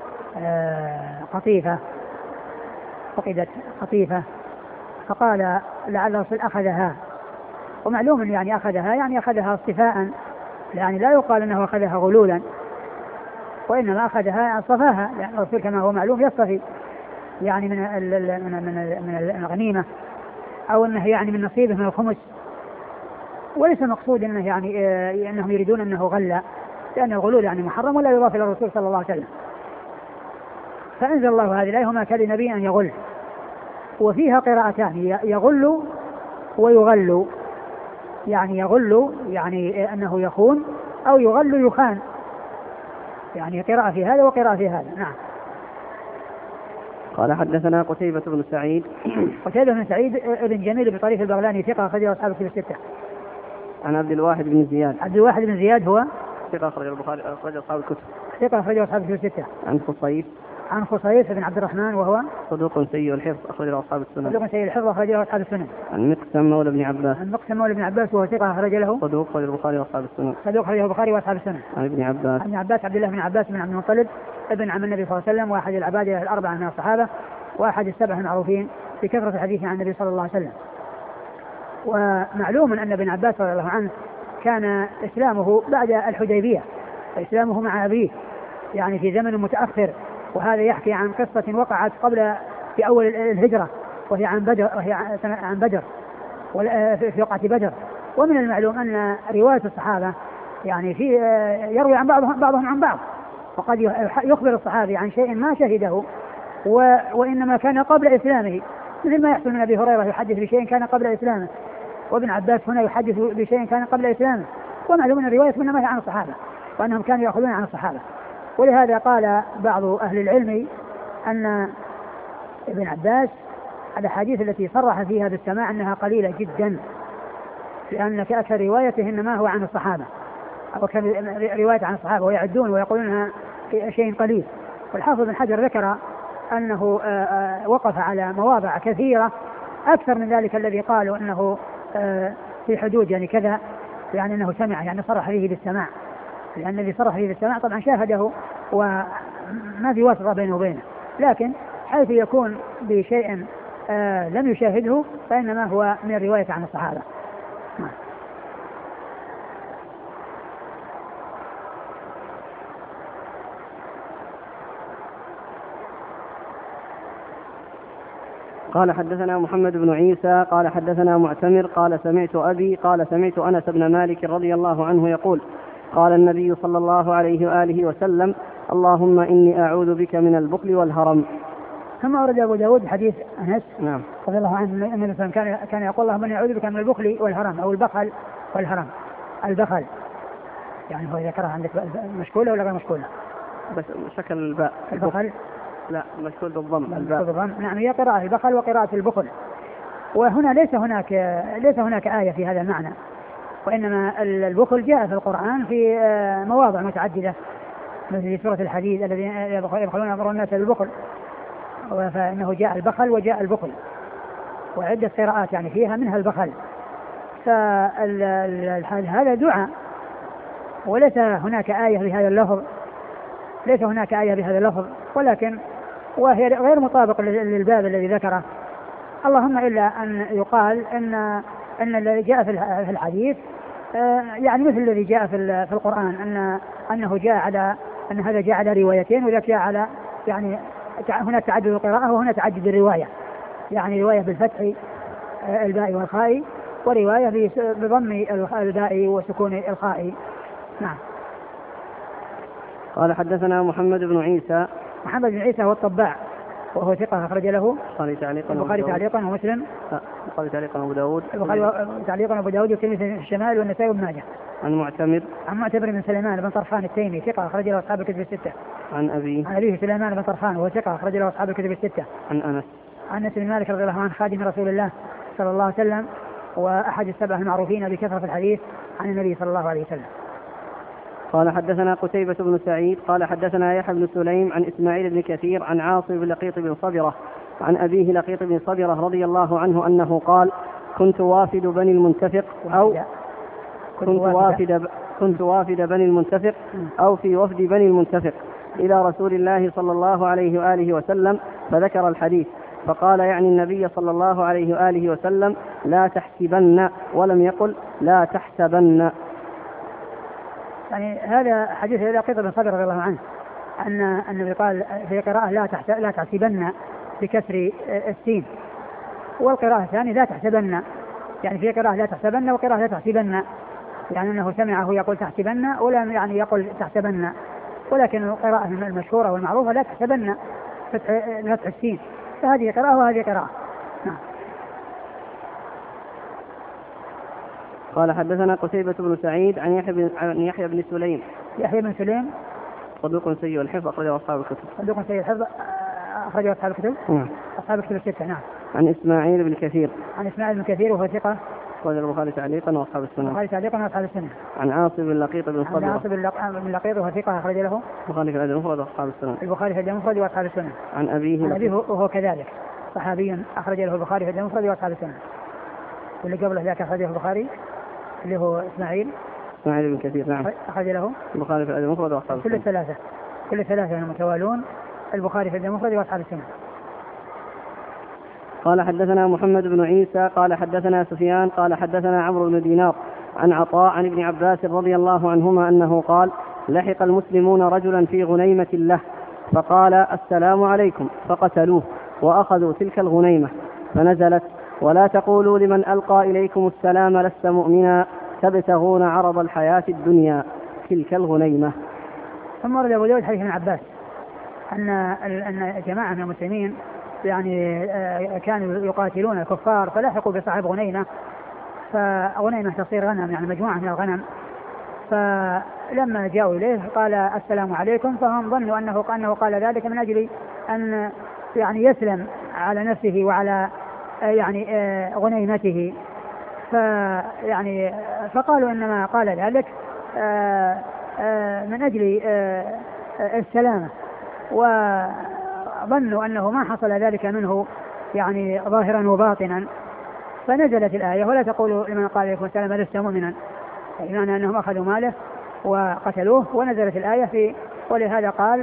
Speaker 2: قطيفة فقال لعل الرسول أخذها، ومعلوم يعني أخذها اصطفاء، يعني لا يقال أنه أخذها غلولا، وإنما أخذها اصطفاها، لأن الرسول كما هو معلوم يصطفي يعني من الغنيمة، أو أنه يعني من نصيبه من الخمس، وليس مقصود أنه يعني أنهم يريدون أنه غلى، لأن الغلول يعني محرم ولا يضاف إلى الرسول صلى الله عليه وسلم. فأنزل الله هذه الآية وما كان لنبي أن يغل، وفيها قراءتان يغل ويغل، يعني يغل يعني أنه يخون، أو يغل يخان، يعني قراءة في هذا وقراءة في هذا. نعم.
Speaker 1: قال حدثنا قتيبة بن سعيد
Speaker 2: بن سعيد ابن جميل بطريف البغلاني ثقة أخرجه أصحاب الكتب الستة.
Speaker 1: عن عبد الواحد بن زياد
Speaker 2: هو
Speaker 1: ثقة أخرجه البخاري أخرجه أصحاب الكتب.
Speaker 2: ثقة أخرجه أصحاب الكتب الستة.
Speaker 1: عن
Speaker 2: خصيف بن عبد الرحمن وهو
Speaker 1: صدوق سيء الحفظ أخرجه أصحاب السنن. عن مقسم مولى ابن عباس
Speaker 2: وهو ثقة أخرج له
Speaker 1: صدوق أخرجه البخاري وأصحاب السنن. عن
Speaker 2: ابن عباس عبد الله بن عباس بن عبد المطلب ابن عم النبي صلى الله عليه وسلم، وأحد العبادة الأربعة من الصحابة، وأحد السبع المعروفين بكثرة الحديث عن النبي صلى الله عليه وسلم. ومعلوم أن ابن عباس رضي الله عنه كان إسلامه بعد الحديبية، إسلامه مع أبيه يعني في زمن متأخر، وهذا يحكي عن قصة وقعت قبل في أول الهجرة، وهي عن بدر في وقعة بدر. ومن المعلوم أن رواية الصحابة يعني في يروي عن بعضهم عن بعض، وقد يخبر الصحابي عن شيء ما شهده وإنما كان قبل إسلامه، مثل ما يحصل من أبي هريرة يحدث بشيء كان قبل إسلامه، وابن عباس هنا يحدث بشيء كان قبل إسلامه. ومعلوم أن الرواية إنما هي عن الصحابة، وأنهم كانوا يأخذون عن الصحابة. ولهذا قال بعض أهل العلم أن ابن عباس الأحاديث التي صرح فيها بالسماع أنها قليلة جدا، لأن كأكثر روايته إنما هو عن الصحابة، أو كان رواية عن الصحابة ويعدون ويقولونها شيء قليل. والحافظ بن حجر ذكر أنه وقف على مواضع كثيرة أكثر من ذلك الذي قالوا أنه في حدود يعني كذا، يعني أنه سمع، يعني صرح فيه بالسماع، لأن الذي صرح فيه بالسماع طبعا شاهده وما في واسطة بينه وبينه، لكن حيث يكون بشيء لم يشاهده فإنما هو من الرواية عن الصحابة.
Speaker 1: قال حدثنا محمد بن عيسى قال حدثنا معتمر قال سمعت أبي قال سمعت أنس بن مالك رضي الله عنه يقول قال النبي صلى الله عليه وآله وسلم اللهم إني أعوذ بك من البخل والهرم.
Speaker 2: ثم ورد أبو داود حديث أنس
Speaker 1: نعم
Speaker 2: رضي الله عنه أن النبي كان يقول اللهم إني أعوذ بك من البخل والهرم، أو البخل والهرم. البخل يعني هو إذا كره عندك مشكولة ولا غير مشكولة؟
Speaker 1: بس شكل الباء.
Speaker 2: البخل
Speaker 1: لا مشكول بالضم الباء.
Speaker 2: نعم هي قراءة البخل وقراءة البخل. وهنا ليس هناك آية في هذا المعنى، وإنما البخل جاء في القرآن في مواضع متعددة، مثل في سورة الحديد الذين يبخلون يأمرون الناس بالبخل، فإنه جاء البخل وجاء البخل، وعدة قراءات يعني فيها منها البخل. فهذا دعاء وليس هناك آية بهذا اللفظ، ليس هناك آية بهذا اللفظ، ولكن وهي غير مطابق للباب الذي ذكره. اللهم إلا أن يقال أن الذي جاء في الحديث يعني مثل الذي جاء في القرآن، أنه جاء على أن هذا جاء على روايتين، وذاك جاء على يعني هنا تعدد القراءة وهنا تعدد الرواية، يعني رواية بالفتح الباء والخاء، ورواية بضم الباء وسكون الخاء. نعم.
Speaker 1: قال حدثنا محمد بن عيسى.
Speaker 2: محمد بن عيسى هو الطباع وهو ثقة أخرج له
Speaker 1: البخاري
Speaker 2: تعليقا ومسلم.
Speaker 1: البخاري تعليقا وأبو داود.
Speaker 2: البخاري تعليقا وأبو داود والترمذي في الشمال والنسائي وابن ماجه.
Speaker 1: عن معتمر
Speaker 2: بن سليمان بن طرخان التيمي ثقة أخرج له أصحاب الكتب الستة.
Speaker 1: عن أبيه
Speaker 2: سليمان بن طرخان وهو ثقة أخرج له أصحاب الكتب الستة.
Speaker 1: عن
Speaker 2: أنس بن مالك رضي الله عنه خادم رسول الله صلى الله عليه وسلم، وأحد السبعة المعروفين بكثرة الحديث عن النبي صلى الله عليه وسلم.
Speaker 1: قال حدثنا قتيبة بن سعيد قال حدثنا يحيى بن سليم عن إسماعيل بن كثير عن عاصم بن لقيط بن صبرة عن أبيه لقيط بن صبرة رضي الله عنه أنه قال كنت وافد بني المنتفق بني المنتفق أو في وفد بني المنتفق إلى رسول الله صلى الله عليه وآله وسلم فذكر الحديث فقال يعني النبي صلى الله عليه وآله وسلم لا تحسبن، ولم يقل لا تحسبن.
Speaker 2: يعني هذا حديث لقيط بن صبرة رضي الله عنه أن النبي قال في قراءة لا تحسبن بكسر السين، والقراءة الثانية لا تحسبن، يعني في قراءة لا تحسبن وقراءة لا تحسبن، يعني أنه سمعه يقول تحسبن ولم يعني يقول تحسبن، ولكن القراءة المشهورة والمعروفة لا تحسبن فتح السين، فهذه قراءة وهذه قراءة. نعم.
Speaker 1: قال حدثنا قتيبة بن سعيد عن يحيى بن سليم.
Speaker 2: يحيى بن سليم
Speaker 1: صدوق سيء الحفظ أخرجه أصحاب الكتب.
Speaker 2: صدوق سيء الحفظ أخرجه أصحاب الكتب. أصحاب الكتب الستة. نعم.
Speaker 1: عن إسماعيل بن كثير.
Speaker 2: وهو ثقة.
Speaker 1: أخرجه البخاري تعليقا وأصحاب السنة. عن عاصم بن لقيط بن صبرة.
Speaker 2: عاصم بن لقيط وهو ثقة أخرج له
Speaker 1: البخاري في الأدب المفرد وأصحاب السنة.
Speaker 2: وأصحاب السنة.
Speaker 1: عن أبيه
Speaker 2: وهو كذلك صحابي أخرج له البخاري في الأدب المفرد وأصحاب السنة. واللي قبله ذاك أخرجه البخاري اللي هو إسماعيل
Speaker 1: بن كثير. نعم.
Speaker 2: أخرج له
Speaker 1: البخاري في الأدب المفرد وأصحاب السنة.
Speaker 2: كل الثلاثة متوالون، البخاري في الأدب المفرد وأصحاب السنة.
Speaker 1: قال حدثنا محمد بن عيسى قال حدثنا سفيان قال حدثنا عمرو بن دينار عن عطاء عن ابن عباس رضي الله عنهما أنه قال: لحق المسلمون رجلا في غنيمة له فقال: السلام عليكم، فقتلوه وأخذوا تلك الغنيمة، فنزلت: ولا تقولوا لمن ألقى إليكم السلام لست مؤمنا تبتغون عرض الحياة الدنيا، تلك الغنيمة.
Speaker 2: ثم ورد أبو داود حديث ابن عباس أن جماعة من المسلمين يعني كانوا يقاتلون الكفار فلحقوا بصاحب غنيمة، فغنيمة تصير غنم يعني مجموعة من الغنم، فلما جاءوا إليه قال: السلام عليكم، فهم ظنوا أنه قال ذلك من أجل أن يعني يسلم على نفسه وعلى يعني غنيمته، فقالوا إنما قال ذلك من أجل السلامة، وظنوا أنه ما حصل ذلك منه يعني ظاهرا وباطنا، فنزلت الآية: ولا تقولوا لمن قال لكم السلام لست مؤمنا، بمعنى أنهم أخذوا ماله وقتلوه، ونزلت الآية في ولهذا قال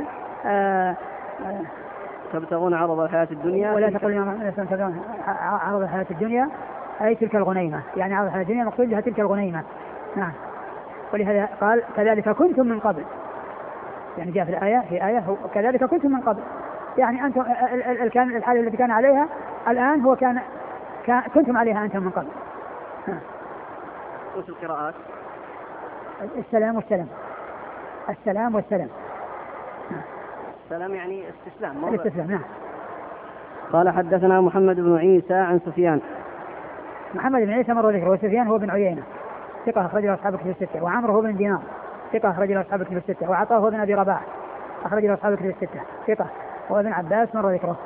Speaker 1: تبتغون عرض الحياة الدنيا،
Speaker 2: ولا تقولوا لمن تبتغون عرض الحياة الدنيا، أي تلك الغنيمة، يعني عرض الحياة الدنيا مقصود بها تلك الغنيمة. نعم. ولهذا قال: كذلك كنتم من قبل، يعني جاء في آية كذلك كنتم من قبل، يعني أنتم الحالة التي كان عليها الآن هو كنتم عليها أنتم من قبل.
Speaker 1: وفي القراءات
Speaker 2: السلام والسلام، السلام والسلام.
Speaker 1: السلام يعني استسلام.
Speaker 2: الاستسلام. نعم.
Speaker 1: قال: حدثنا محمد بن عيسى عن سفيان.
Speaker 2: محمد بن عيسى مر ذكره، وسفيان هو بن عيينة ثقة أخرج له أصحاب الكتب الستة، وعمرو هو بن دينار ثقة أخرج له أصحاب الكتب الستة، وعطاء هو بن أبي رباح أخرج له أصحاب الكتب الستة ثقة، وابن عباس مر ذكره.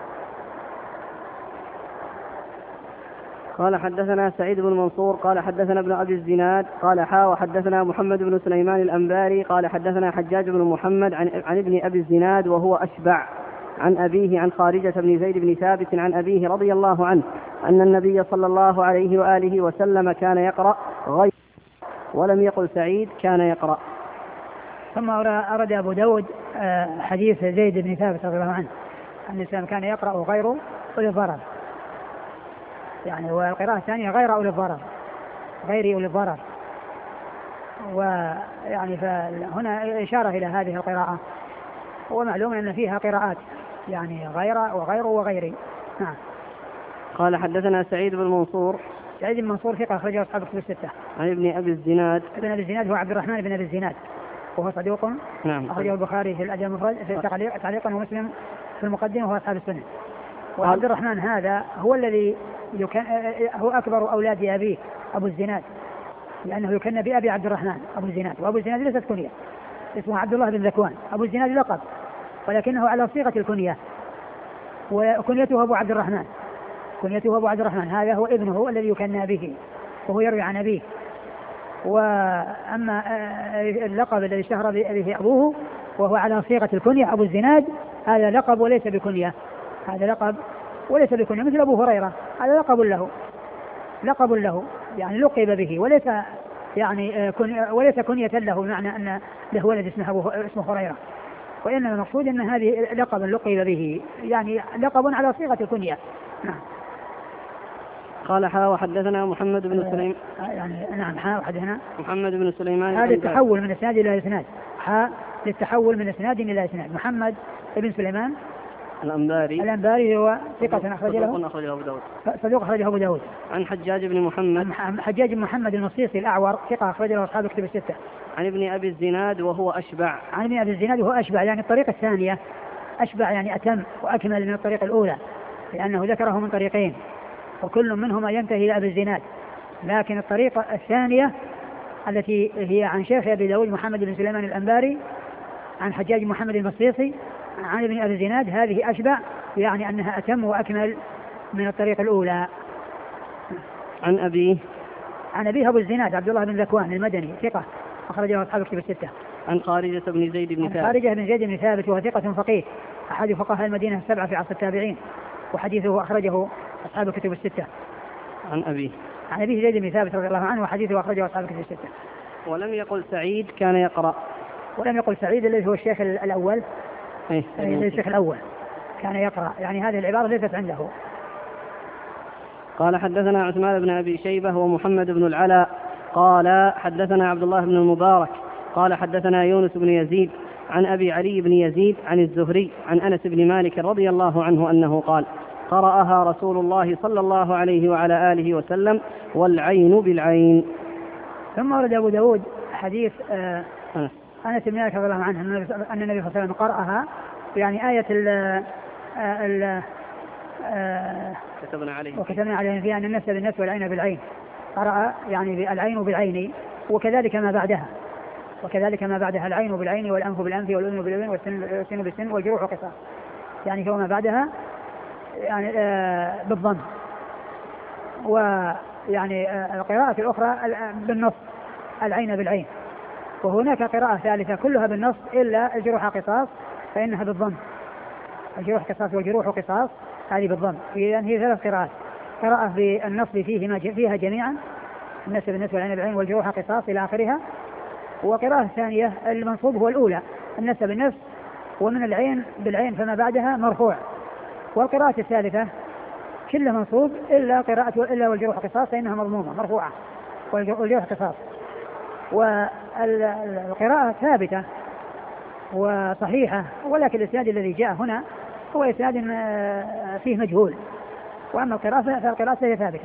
Speaker 1: قال: حدثنا سعيد بن منصور قال: حدثنا ابن أبي الزناد قال: وحدثنا محمد بن سليمان الأنباري قال: حدثنا حجاج بن محمد عن ابن أبي الزناد وهو أشبع عن أبيه عن خارجة بن زيد بن ثابت عن أبيه رضي الله عنه أن النبي صلى الله عليه وآله وسلم كان يقرأ غير، ولم يقل سعيد كان يقرأ.
Speaker 2: ثم أرد أبو داود حديث زيد بن ثابت رضي الله عنه أن الإسلام كان يقرأ غير أولي الضرر، يعني والقراءة الثانية غير أولي الضرر، غير أولي الضرر، ويعني فهنا إشارة إلى هذه القراءة، ومعلوم أن فيها قراءات يعني غير وغير وغيري. نعم.
Speaker 1: قال: حدثنا سعيد بن منصور.
Speaker 2: سعيد بن منصور ثقة أخرجه أصحاب الكتب الستة.
Speaker 1: عن ابن أبي الزناد.
Speaker 2: ابن أبي الزناد هو عبد الرحمن بن أبي الزناد وهو صديق.
Speaker 1: نعم.
Speaker 2: أخرجه البخاري في الأدب المفرد في تعليقا ومسلم في المقدمة وهو أصحاب السنن. وعبد الرحمن هذا هو الذي هو أكبر أولاد أبيه أبو الزناد، لأنه يكن بأبي عبد الرحمن أبو الزناد، وأبو الزناد ليست كنية، اسمه عبد الله بن ذكوان. أبو الزناد لقب ولكنه على صيغة الكنية، وكنيته أبو عبد الرحمن، كنيته أبو عبد الرحمن، هذا هو ابنه الذي يكنى به وهو يروي عن أبيه. وأما اللقب الذي اشتهر به أبوه وهو على صيغة الكنية أبو الزناد، هذا لقب وليس بكنية، هذا لقب وليس بكنية، مثل أبو هريرة هذا لقب له يعني لقب به، وليس يعني وليس كنية له، بمعنى أن له ولد اسمه هريرة، وإنما المقصود أن هذه لقب لقب به، يعني لقب على صيغة الكنية. نعم.
Speaker 1: قال: وحدثنا محمد بن سليمان.
Speaker 2: يعني نعم. وحدثنا
Speaker 1: محمد بن سليمان.
Speaker 2: هذا التحول من اسناد الى اسناد، للتحول من اسناد الى اسناد. محمد بن سليمان الأنباري هو ثقة صدوق أخرجه أبو داود.
Speaker 1: عن حجاج بن محمد.
Speaker 2: حجاج بن محمد المصيصي الأعور ثقة أخرجه أصحاب الكتب الستة.
Speaker 1: عن ابن أبي الزناد وهو أشبع.
Speaker 2: عن ابن أبي الزناد وهو أشبع، يعني الطريقة الثانية أشبع يعني أتم وأكمل من الطريقة الأولى، لأنه ذكره من طريقين وكل منهما ينتهي إلى أبي الزناد، لكن الطريقة الثانية التي هي عن شيخ أبي داود محمد بن سليمان الأنباري عن حجاج محمد المصيصي عن ابن أبي الزناد، هذه أشبع، يعني أنها أتم وأكمل من الطريقة الأولى.
Speaker 1: عن أبيه
Speaker 2: أبو الزناد عبد الله بن ذكوان المدني ثقة أخرجه أصحاب الكتب الستة.
Speaker 1: عن خارجة بن زيد بن ثابت.
Speaker 2: خارجة بن زيد بن ثابت وهو ثقة فقيه أحد فقهاء المدينة السبعة في عصر التابعين، وحديثه أخرجه أصحاب الكتب الستة.
Speaker 1: عن أبيه
Speaker 2: زيد بن ثابت رضي الله عنه، وحديثه أخرجه أصحاب الكتب الستة.
Speaker 1: ولم يقل سعيد كان يقرأ.
Speaker 2: ولم يقل سعيد الذي هو الشيخ الأول. الشيخ الأول كان يقرأ، يعني هذه العبارة ليست عنده.
Speaker 1: قال: حدثنا عثمان بن أبي شيبة ومحمد بن العلاء قال حدثنا عبد الله بن المبارك قال حدثنا يونس بن يزيد عن أبي علي بن يزيد عن الزهري عن أنس بن مالك رضي الله عنه أنه قال قرأها رسول الله صلى الله عليه وعلى آله وسلم والعين بالعين.
Speaker 2: ثم ورد أبو داود حديث أنس بن مالك رضي الله عنه أن النبي صلى الله عليه وسلم قرأها يعني آية وكتبنا عليهم فيها أن النفس بالنفس والعين بالعين. قرأ يعني العين بالعين وكذلك ما بعدها العين بالعين والأنف بالأنف والأذن بالأذن والسن بالسن والجروح قصاص يعني فما بعدها يعني بالضم. ويعني القراءة الأخرى بالنص العين بالعين. وهناك قراءة ثالثة كلها بالنص إلا الجروح قصاص فإنها بالضم. الجروح قصاص والجروح قصاص هذه بالضم. إذن هي ثلاث قراءات. قراءة بالنص فيها جميعا النفس بالنفس والعين بالعين والجروح قصاص إلى آخرها. وقراءة ثانية المنصوب هو الأولى النفس بالنفس ومن العين بالعين فما بعدها مرفوع. والقراءة الثالثة كلها منصوب إلا والجروح قصاص فإنها مضمومة مرفوعة والجروح قصاص. والقراءة ثابتة وصحيحة ولكن الإسناد الذي جاء هنا هو إسناد فيه مجهول. وأما فالقراءة فهي ثابتة.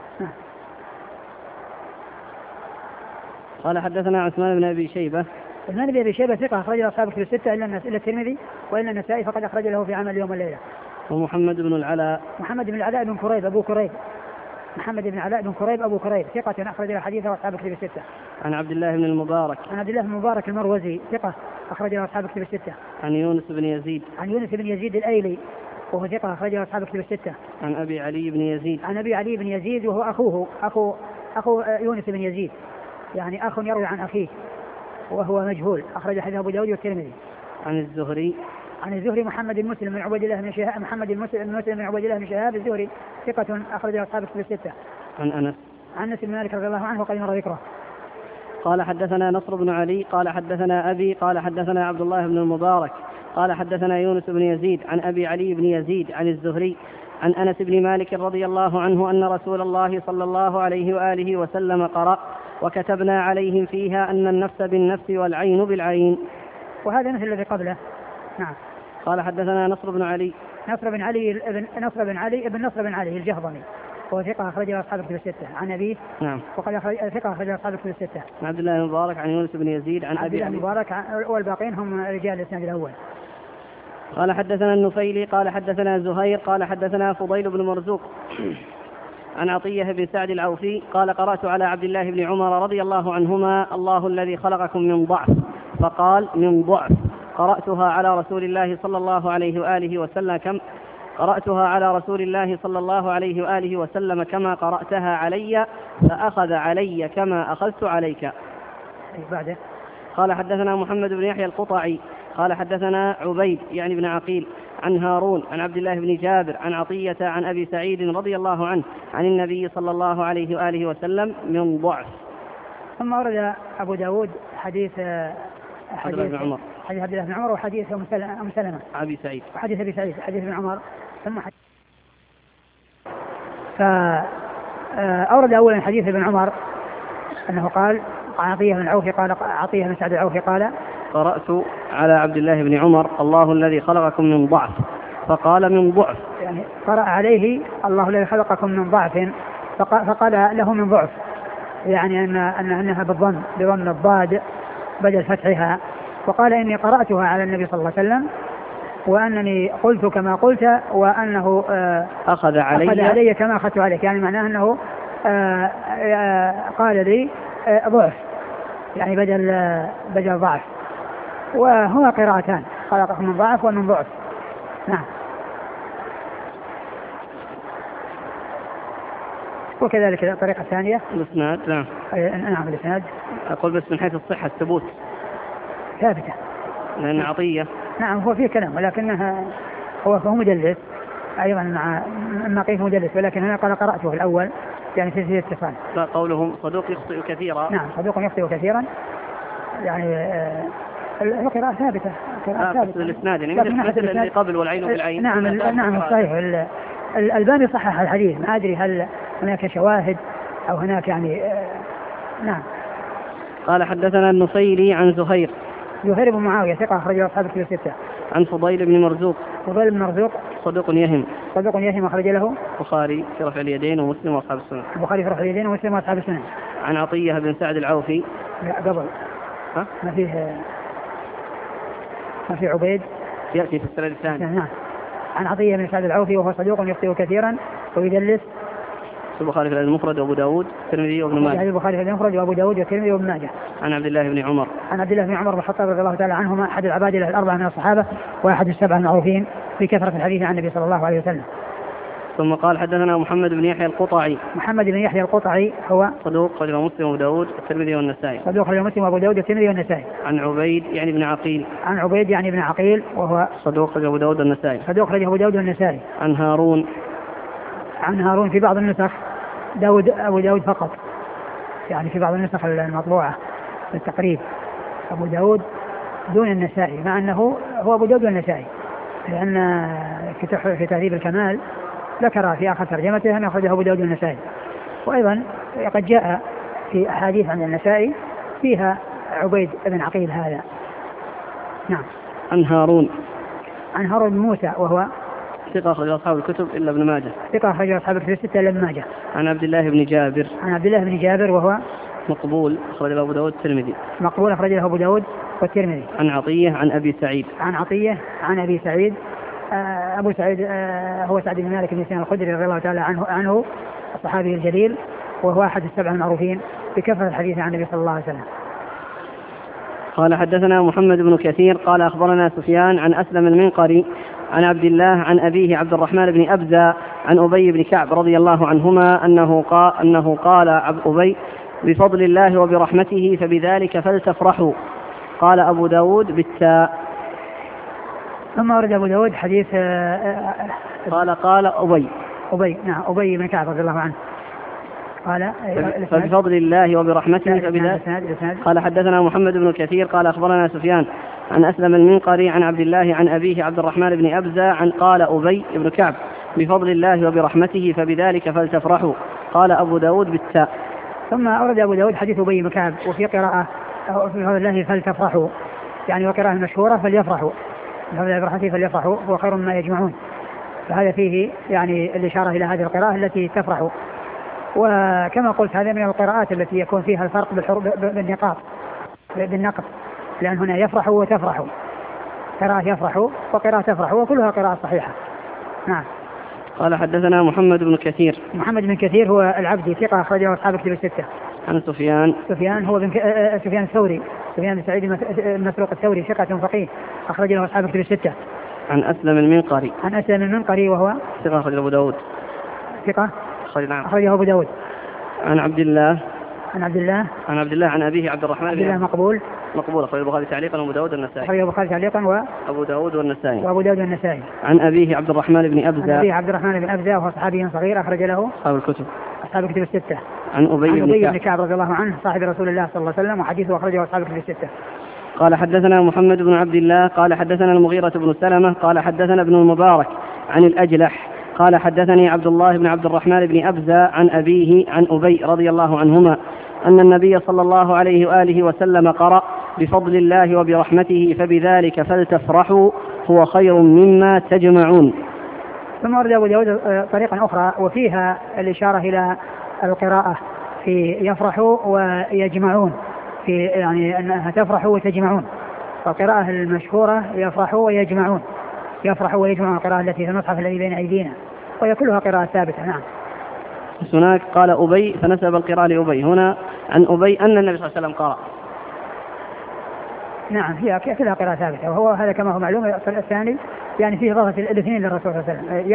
Speaker 1: قال حدثنا عثمان بن أبي شيبة.
Speaker 2: عثمان بن أبي شيبة ثقة أخرج له أصحاب الكتب الستة إلا الترمذي وإلا النسائي فقد أخرج له في عمل اليوم والليلة.
Speaker 1: ومحمد بن العلاء.
Speaker 2: محمد بن العلاء بن كريب أبو كريب. محمد بن العلاء بن كريب أبو كريب ثقة أخرج له حديثه أصحاب الكتب الستة.
Speaker 1: عن عبد الله بن المبارك.
Speaker 2: عن عبد الله بن المبارك المروزي ثقة أخرج له أصحاب الكتب الستة.
Speaker 1: عن يونس بن يزيد.
Speaker 2: عن يونس بن يزيد الأيلي وهو ثقة أخرج له أصحاب الكتب الستة.
Speaker 1: عن أبي علي بن يزيد.
Speaker 2: عن أبي علي بن يزيد وهو أخو يونس بن يزيد يعني أخ يروي عن أخيه وهو مجهول أخرج حديث أبو داود والترمذي.
Speaker 1: عن الزهري.
Speaker 2: عن الزهري محمد بن مسلم بن عبيد الله بن شهاب بن شهاب الزهري ثقة أخرج له أصحاب الكتب الستة.
Speaker 1: عن
Speaker 2: أنس بن مالك رضي الله عنه وقد مر ذكره.
Speaker 1: قال حدثنا نصر بن علي قال حدثنا أبي قال حدثنا عبد الله بن المبارك قال حدثنا يونس بن يزيد عن أبي علي بن يزيد عن الزهري عن أنس بن مالك رضي الله عنه أن رسول الله صلى الله عليه وآله وسلم قرأ وكتبنا عليهم فيها أن النفس بالنفس والعين بالعين.
Speaker 2: وهذا مثل الذي قبله. نعم.
Speaker 1: قال حدثنا نصر بن علي
Speaker 2: ابن نصر بن علي الجهضمي وهو ثقة أخرج له أصحاب الكتب الستة. عن أبيه.
Speaker 1: نعم.
Speaker 2: وقد ثقة أخرج له أصحاب الكتب الستة.
Speaker 1: عن عبد الله المبارك عن يونس بن يزيد عن أبي علي.
Speaker 2: المبارك والباقين هم رجال الإسناد الأول.
Speaker 1: قال حدثنا النفيلي قال حدثنا زهير قال حدثنا فضيل بن مرزوق عن عطية بن سعد العوفي قال قرأت على عبد الله بن عمر رضي الله عنهما الله الذي خلقكم من ضعف فقال من ضعف قرأتها على رسول الله صلى الله عليه وآله وسلم كما قرأتها علي فأخذ علي كما أخذت عليك.
Speaker 2: بعده.
Speaker 1: قال حدثنا محمد بن يحيى القطعي قال حدثنا عبيد يعني بن عقيل عن هارون عن عبد الله بن جابر عن عطية عن أبي سعيد رضي الله عنه عن النبي صلى الله عليه وآله وسلم من ضعف.
Speaker 2: ثم ورد أبو داود حديث
Speaker 1: عبد الله
Speaker 2: بن عمر وحديث أم سلمة
Speaker 1: أبي سعيد
Speaker 2: وحديث أبي سعيد حديث ابن عمر. ثم فأورد أولا حديث ابن عمر أنه قال عن عطية بن عوف قال عطية بن سعد العوفي قال
Speaker 1: قرأت على عبد الله بن عمر الله الذي خلقكم من ضعف فقال من ضعف
Speaker 2: يعني قرأ عليه الله الذي خلقكم من ضعف فقال له من ضعف يعني أنها بضم الضاد بدل فتحها. وقال إني قرأتها على النبي صلى الله عليه وسلم وأنني قلت كما قلت وأنه
Speaker 1: أخذ
Speaker 2: علي كما أخذت عليك يعني معناه أنه قال لي ضعف يعني بدل ضعف. وهما قراءتان خلقكم من ضعف ومن ضعف. نعم. وكذلك الطريقة الثانية
Speaker 1: الإسناد. نعم.
Speaker 2: نعم الإسناد
Speaker 1: أقول بس من حيث الصحة الثبوت
Speaker 2: ثابتة
Speaker 1: لأن عطية.
Speaker 2: نعم هو فيه كلام ولكنها هو مدلس أيضا مع قيف مدلس ولكن أنا قرأته الأول يعني في اتصال.
Speaker 1: لا قولهم صدوق يخطئ كثيرا.
Speaker 2: نعم صدوق يخطئ كثيرا يعني القراءة ثابتة.
Speaker 1: الإسناد يعني مثل اللي قبل والعين بالعين.
Speaker 2: نعم صحيح. الألباني صحح الحديث ما أدري هل هناك شواهد أو هناك يعني نعم.
Speaker 1: قال حدثنا النصيري عن زهير
Speaker 2: بن معاوية ثقة أخرجه أصحاب الكتب الستة.
Speaker 1: عن فضيل بن مرزوق صدوق يهم
Speaker 2: أخرج له
Speaker 1: البخاري في رفع اليدين ومسلم وأصحاب السنن.
Speaker 2: البخاري في رفع اليدين ومسلم وأصحاب السنن.
Speaker 1: عن عطية بن سعد العوفي
Speaker 2: قبل ما فيه عبيد
Speaker 1: يأتي في السنة الثانية.
Speaker 2: نعم. عن عطية بن سعد العوفي وهو صدوق يخطئ كثيرا ويدلس.
Speaker 1: البخاري في المفرد وأبو داود والترمذي وابن ماجه.
Speaker 2: البخاري في المفرد وأبو داود والترمذي وابن ماجه.
Speaker 1: عن عبد الله بن عمر
Speaker 2: بن الخطاب رضي الله تعالى عنهما أحد العبادلة الأربعة من الصحابة وأحد السبعة المعروفين في كثرة الحديث عن النبي صلى الله عليه وسلم.
Speaker 1: ثم قال حدثنا محمد بن يحيى القطعي هو صدوق أخرجه مسلم وأبو داود والترمذي والنسائي. عن عبيد يعني بن عقيل وهو صدوق أخرجه أبو داود والنسائي.
Speaker 2: عن هارون في بعض النسخ أبو داود فقط، يعني في بعض النسخ المطبوعة بالتقريب أبو داود دون النسائي، مع أنه هو أبو داود والنسائي، لأن في تهذيب الكمال ذكر في آخر ترجمته أن أخرجه أبو داود والنسائي. وأيضا قد جاء في أحاديث عن النسائي فيها عبيد بن عقيل هذا. نعم.
Speaker 1: عن هارون
Speaker 2: بن موسى وهو
Speaker 1: ثقة أخرج أصحاب الكتب إلا ابن ماجه. عن عبد الله بن جابر وهو
Speaker 2: مقبول أخرج له أبو داود والترمذي.
Speaker 1: عن عطية عن أبي سعيد
Speaker 2: أبو سعيد هو سعد بن مالك بن سنان الخدري رضي الله تعالى عنه الصحابي الجليل، وهو أحد السبع المعروفين بكثرة الحديث عن النبي صلى الله عليه وسلم.
Speaker 1: قال حدثنا محمد بن كثير قال أخبرنا سفيان عن أسلم المنقري عن عبد الله عن أبيه عبد الرحمن بن أبزة عن أبي بن كعب رضي الله عنهما أنه قال أبي بفضل الله وبرحمته فبذلك فلتفرحوا. قال أبو داود بالتاء.
Speaker 2: ثم ورد أبو داود حديث
Speaker 1: قال
Speaker 2: أبي بن كعب رضي الله عنه قال
Speaker 1: فبفضل الله وبرحمته فبذلك. قال حدثنا محمد بن كثير قال أخبرنا سفيان عن أسلم المنقري عن عبد الله عن أبيه عبد الرحمن بن أبزة عن قال أبي بن كعب بفضل الله وبرحمته فبذلك فلتفرحوا. قال أبو داود بالتاء.
Speaker 2: ثم أورد أبو داود حديث أبي بن كعب وفي قراءة بفضل الله فلتفرحوا، يعني وقراءة المشهورة فليفرحوا، بفضل الله وبرحمته فليفرحوا هو خير مما يجمعون. فهذا فيه يعني الإشارة إلى هذه القراءة التي تفرحوا. وكما قلت هذا من القراءات التي يكون فيها الفرق بالنقط، لأن هنا يفرحوا وتفرحوا، قراءة يفرحوا وقراءة تفرحوا وكلها قراءة صحيحة. نعم.
Speaker 1: قال حدثنا محمد بن كثير
Speaker 2: هو العبدي ثقة أخرجه أصحاب الكتب الستة.
Speaker 1: عن
Speaker 2: سفيان هو سفيان الثوري، سفيان بن سعيد المسروق الثوري ثقة فقيه أخرج له أصحاب الكتب الستة.
Speaker 1: عن أسلم المنقري
Speaker 2: وهو
Speaker 1: ثقة أخرجه أبو داود
Speaker 2: أخرجه أبو داود.
Speaker 1: عن عبد الله عن أبيه عبد الرحمن
Speaker 2: بن
Speaker 1: مقبول أخرجه البخاري تعليقا وأبو داود والنسائي. وأبو داود والنسائي. عن أبيه عبد الرحمن بن أبزة وهو صحابي صغير أخرج له أصحاب الكتب الستة. عن أبي بن كعب رضي الله عنه صاحب رسول الله صلى الله عليه وسلم وحديثه أخرجه أصحاب الكتب الستة. قال حدثنا محمد بن عبد الله قال حدثنا المغيرة بن سلمة قال حدثنا ابن المبارك عن الأجلح قال حدثني عبد الله بن عبد الرحمن بن أبزة عن أبيه عن أبي رضي الله عنهما أن النبي صلى الله عليه وآله وسلم قرأ بفضل الله وبرحمته فبذلك فلتفرحوا هو خير مما تجمعون.
Speaker 2: ثم ورد أبو داود طريقا أخرى وفيها الإشارة إلى القراءة في يفرحوا ويجمعون، في يعني أنها تفرحوا وتجمعون. القراءة المشهورة يفرحوا ويجمعون القراءة التي في المصحف الذي بين أيدينا، وهي كلها قراءة ثابتة. نعم.
Speaker 1: هناك قال أبي فنسب القراءة لأبي، هنا عن أبي أن النبي صلى الله عليه وسلم قرأ.
Speaker 2: نعم هي كلها قراءة ثابتة، وهو هذا كما هو معلوم. الثاني يعني فيه إضافة الاثنين للرسول صلى الله عليه وسلم،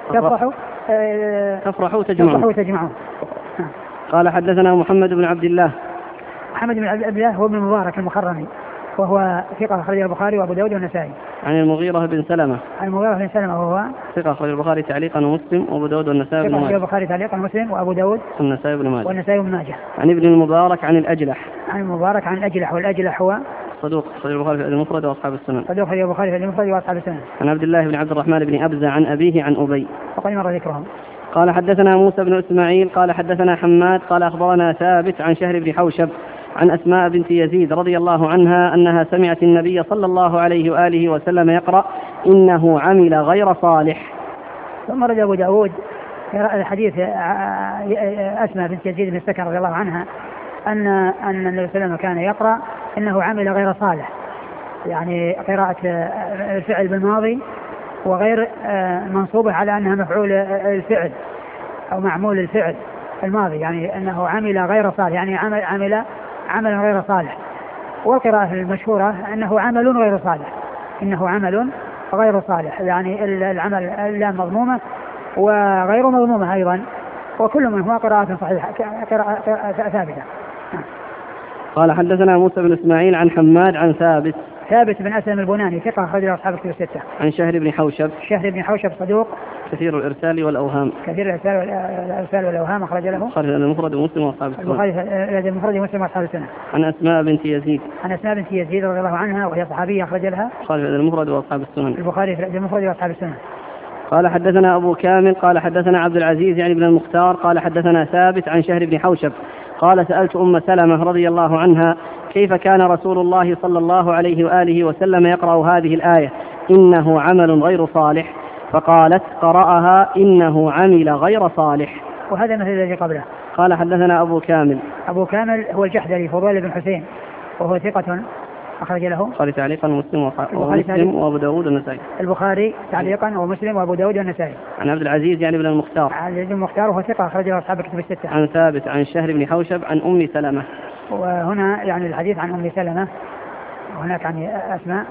Speaker 1: تفرحوا تجمعون. قال حدثنا محمد بن عبد الله
Speaker 2: هو ابن المبارك المخرمي وهو ثقة أخرجه البخاري وأبو داود والنسائي.
Speaker 1: عن المغيرة بن سلمة
Speaker 2: وهو
Speaker 1: ثقة أخرجه البخاري تعليقا ومسلم وأبو داود والنسائي بن ماجه.
Speaker 2: البخاري تعليقا ومسلم وأبو داود
Speaker 1: والنسائي بن ماجه.
Speaker 2: عن
Speaker 1: ابن المبارك عن الأجلح
Speaker 2: والأجلح هو
Speaker 1: صدوق أخرجه البخاري في المفرد وأصحاب السنن.
Speaker 2: عن عبد الله بن عبد الرحمن
Speaker 1: بن أبزة عن أبيه عن أبي.
Speaker 2: وقد مر ذكرهم.
Speaker 1: قال حدثنا موسى بن إسماعيل قال حدثنا حماد قال أخبرنا ثابت عن شهر بن حوشب عن أسماء بنت يزيد رضي الله عنها أنها سمعت النبي صلى الله عليه وآله وسلم يقرأ إنه عمل غير صالح.
Speaker 2: ثم رد أبو داود الحديث أسماء بنت يزيد بن السكن رضي الله عنها أن النبي صلى الله عليه وسلم كان يقرأ إنه عمل غير صالح، يعني قراءة الفعل بالماضي وغير منصوبة على أنها مفعول الفعل أو معمول الفعل الماضي، يعني أنه عمل غير صالح، يعني عمل غير صالح. والقراءة المشهورة أنه عمل غير صالح، إنه عمل غير صالح، يعني العمل لا مضمومة وغير مضمومة أيضا، وكل منهما قراءة صحيحة قراءة ثابتة.
Speaker 1: قال حدثنا موسى بن إسماعيل عن حماد عن
Speaker 2: ثابت بن أسلم البناني ثقة أخرج له أصحاب الكتب الستة.
Speaker 1: عن شهر بن حوشب
Speaker 2: صدوق
Speaker 1: كثير الإرسال والأوهام
Speaker 2: أخرج له
Speaker 1: البخاري المفرد ومسلم وأصحاب
Speaker 2: السنة.
Speaker 1: عن أسماء بنت يزيد
Speaker 2: رضي الله عنها وهي صحابية أخرج لها
Speaker 1: البخاري المفرد وأصحاب
Speaker 2: السنن.
Speaker 1: قال حدثنا أبو كامل قال حدثنا عبد العزيز يعني بن المختار قال حدثنا ثابت عن شهر بن حوشب قال سألت أم سلمة رضي الله عنها كيف كان رسول الله صلى الله عليه وآله وسلم يقرأ هذه الآية إنه عمل غير صالح، فقالت قرأها إنه عمل غير صالح.
Speaker 2: وهذا مثل الذي قبله.
Speaker 1: قال حدثنا أبو كامل
Speaker 2: هو الجحدري فضيل بن حسين وهو ثقة أخرج له
Speaker 1: البخاري تعليقا ومسلم وأبو داود والنسائي.
Speaker 2: البخاري تعليقا ومسلم وأبو داود والنسائي.
Speaker 1: عن عبد العزيز يعني بن المختار
Speaker 2: وهو ثقة أخرج له أصحاب الكتب الستة.
Speaker 1: عن ثابت عن شهر بن حوشب عن أم سلمة.
Speaker 2: وهنا يعني الحديث عن أم سلمة وهناك عن أسماء.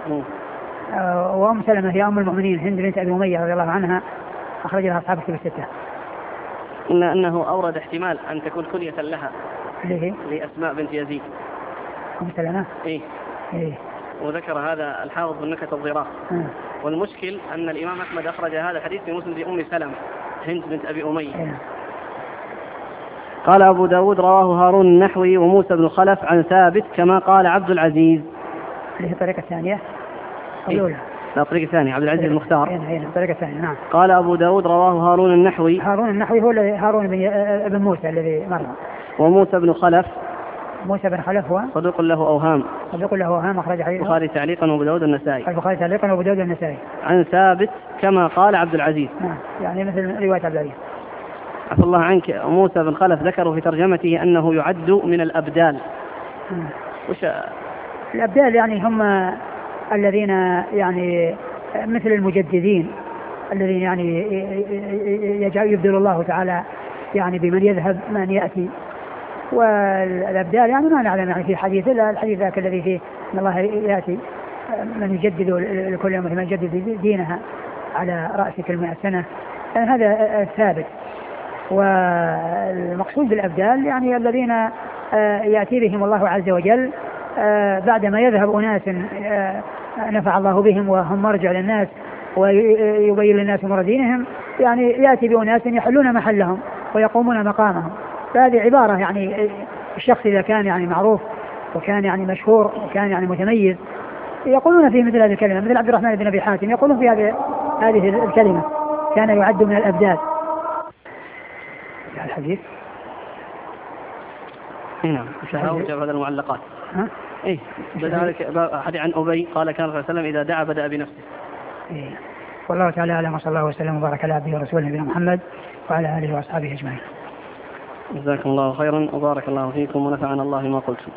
Speaker 2: وأم سلمة هي أم المؤمنين هند بنت أبي أمية رضي الله عنها أخرج لها أصحاب الكتب الستة.
Speaker 1: أنه أورد احتمال أن تكون كنية لها
Speaker 2: لأسماء
Speaker 1: بنت يزيد
Speaker 2: أم سلمة.
Speaker 1: إيه. وذكر هذا الحافظ من نكهة الضراء. والمشكل أن الإمام أحمد أخرج هذا الحديث في مسند أم سلمة هند بنت أبي أمية. قال أبو داود رواه هارون النحوي وموسى بن خلف عن ثابت كما قال عبد العزيز.
Speaker 2: هذه الطريقة الثانية
Speaker 1: الأولى. لا الطريقة الثانية عبد العزيز المختار.
Speaker 2: الطريقة الثانية. نعم.
Speaker 1: قال أبو داود رواه هارون النحوي
Speaker 2: هو هارون بن موسى الذي مر.
Speaker 1: وموسى بن خلف
Speaker 2: هو
Speaker 1: صدوق له أوهام
Speaker 2: أخرج حديثه
Speaker 1: البخاري تعليقا وأبو داود النسائي. عن ثابت كما قال عبد العزيز.
Speaker 2: يعني مثل رواية عبد العزيز.
Speaker 1: عفى الله عنك. موسى بن خلف ذكروا في ترجمته أنه يعد من الأبدال. وش
Speaker 2: الأبدال؟ يعني هم الذين يعني مثل المجددين الذين يعني يبدل الله تعالى يعني بمن يذهب من يأتي. والأبدال يعني ما نعلم يعني في حديث إلا الحديث ذاك الذي فيه أن الله يأتي من يجدد لكل يوم من يجدد دينها على رأس كل 100 سنة. يعني هذا ثابت. والمقصود بالأبدال يعني الذين يأتي بهم الله عز وجل بعدما يذهب أناس نفع الله بهم وهم مرجع للناس ويبين للناس أمور دينهم، يعني يأتي بأناس يحلون محلهم ويقومون مقامهم. فهذه عبارة يعني الشخص إذا كان يعني معروف وكان يعني مشهور وكان يعني متميز يقولون فيه مثل هذه الكلمة، مثل عبد الرحمن بن أبي حاتم يقولون في هذه الكلمة كان يعد من الأبدال. الحديث
Speaker 1: هنا وجاب هذا المعلقات. إيه بذلك عن أبي قال كان صلى الله عليه وسلم إذا دعا بدأ بنفسه.
Speaker 2: والله تعالى أعلم وصلى الله وسلم وبارك على عبده ورسوله نبينا محمد وعلى آله وأصحابه أجمعين.
Speaker 1: جزاكم الله خيرا وبارك الله فيكم ونفعنا الله ما قلتم.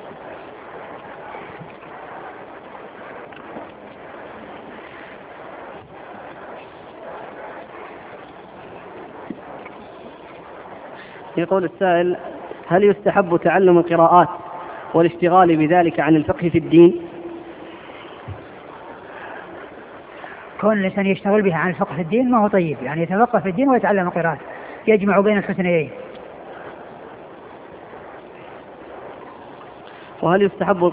Speaker 1: يقول السائل: هل يستحب تعلم القراءات والاشتغال بذلك عن الفقه في الدين؟
Speaker 2: كون الإنسان يشتغل بها عن الفقه في الدين ما هو طيب، يعني يتفقه في الدين ويتعلم القراءات، يجمع بين الحسنيين.
Speaker 1: وهل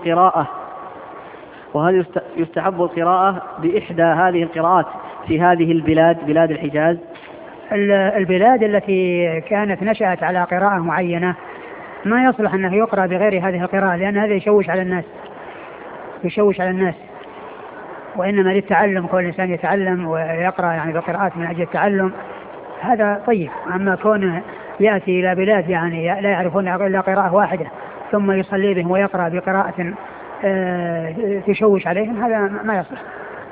Speaker 1: يستحب القراءة بإحدى هذه القراءات في هذه البلاد، بلاد الحجاز؟
Speaker 2: البلاد التي كانت نشأت على قراءة معينة ما يصلح أنه يقرأ بغير هذه القراءة، لأن هذا يشوش على الناس. وإنما للتعلم، كل إنسان يتعلم ويقرأ يعني بالقراءات من أجل التعلم، هذا طيب. أما كونه يأتي إلى بلاد يعني لا يعرفون إلا قراءة واحدة ثم يصلي بهم ويقرأ بقراءة تشوش عليهم، هذا ما يصلح.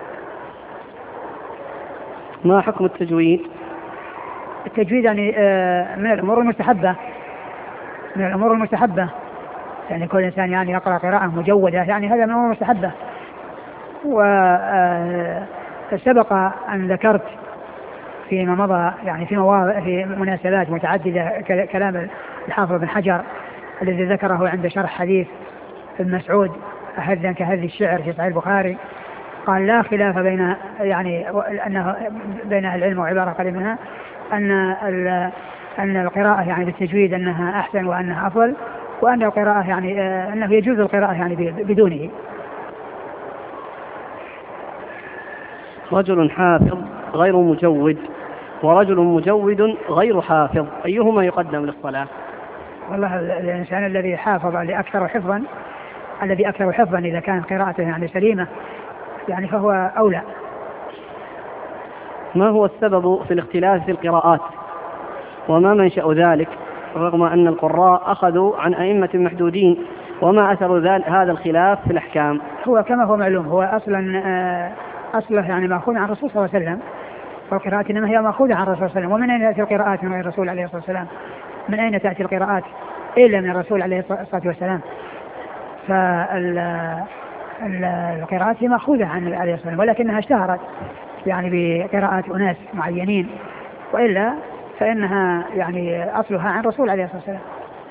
Speaker 1: ما حكم التجويد؟
Speaker 2: التجويد يعني من الأمور المستحبة، من الأمور المستحبة، يعني كل إنسان يعني يقرأ قراءة مجودة، يعني هذا من الأمور المستحبة. وسبق أن ذكرت فيما مضى يعني في مناسبات متعددة كلام الحافظ بن حجر الذي ذكره عند شرح حديث ابن مسعود أهذا كهذه الشعر في صحيح البخاري، قال لا خلاف بين يعني أنه بين أهل العلم وعبارة قريب منها أن القراءة يعني بالتجويد أنها أحسن وأنها أفضل، وأن القراءة يعني أنه يجوز القراءة يعني بدونه.
Speaker 1: رجل حافظ غير مجود ورجل مجود غير حافظ، أيهما يقدم للصلاة؟
Speaker 2: والله الإنسان الذي حافظ الذي أكثر حفظا إذا كانت قراءته يعني سليمة يعني فهو أولى.
Speaker 1: ما هو السبب في الاختلاف في القراءات وما منشأ ذلك رغم أن القراء أخذوا عن أئمة محدودين، وما أثر هذا الخلاف في الأحكام؟
Speaker 2: هو كما هو معلوم، هو أصله يعني مأخوذ عن الرسول صلى الله عليه وسلم، والقراءات إنما هي مأخوذة عن الرسول صلى الله عليه وسلم. ومن أين تأتي القراءات من غير الرسول عليه الصلاة والسلام؟ من أين تأتي القراءات إلا من الرسول عليه الصلاة والسلام؟ فالقراءات هي مأخوذة عن عليه الصلاة والسلام، ولكنها اشتهرت يعني بقراءات أناس معينين، وإلا فإنها يعني أصلها عن الرسول عليه الصلاة والسلام.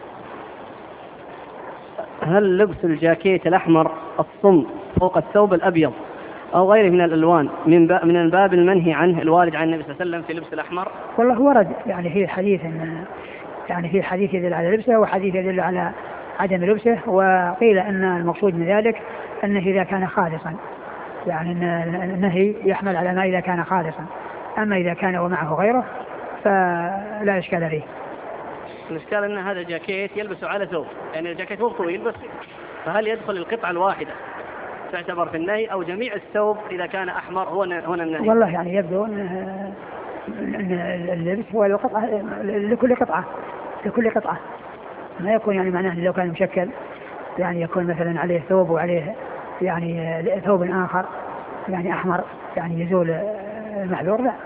Speaker 1: هل لبس الجاكيت الأحمر الصم فوق الثوب الأبيض أو غيره من الألوان من الباب المنهي عنه الوارد عن النبي صلى الله عليه وسلم في لبس الأحمر؟
Speaker 2: والله ورد يعني في حديث يدل على لبسه وحديث يدل على عدم لبسه، وقيل أن المقصود من ذلك أنه إذا كان خالصا، يعني النهي يحمل على ما إذا كان خالصا، أما إذا كان ومعه غيره فلا إشكال فيه.
Speaker 1: الإشكال أن هذا جاكيت يلبسه على ثوب، يعني الجاكيت هو طويل بس، فهل يدخل القطعة الواحدة تعتبر في النهي أو جميع الثوب إذا كان أحمر هو النهي؟
Speaker 2: والله يعني يبدو أن اللبس هو القطعة لكل قطعة، ما يكون يعني معناه لو كان مشكل يعني يكون مثلا عليه ثوب وعليه يعني ثوب آخر يعني أحمر يعني يزول المحذور، لا.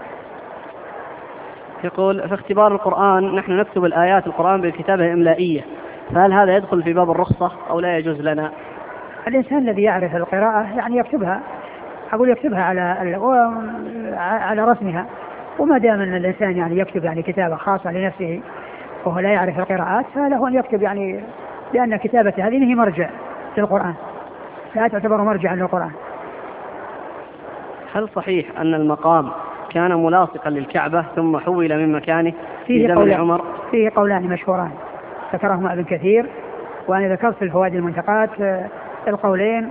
Speaker 1: يقول في اختبار القرآن نحن نكتب الآيات القرآن بالكتابة إملائية، فهل هذا يدخل في باب الرخصة أو لا يجوز لنا؟
Speaker 2: الإنسان الذي يعرف القراءة يعني يكتبها، أقول يكتبها على رسمها، وما دام أن الإنسان يعني يكتب يعني كتابة خاصة لنفسه وهو لا يعرف القراءات فله أن يكتب، يعني لأن كتابة هذه هي مرجع للقرآن، لا تعتبر مرجعا للقرآن.
Speaker 1: هل صحيح أن المقام كان ملاصقا للكعبة ثم حول من مكانه في زمن عمر؟
Speaker 2: فيه قولان مشهوران ذكرهما ابن كثير، وأنا ذكرت في الفوائد المنتقات القولين،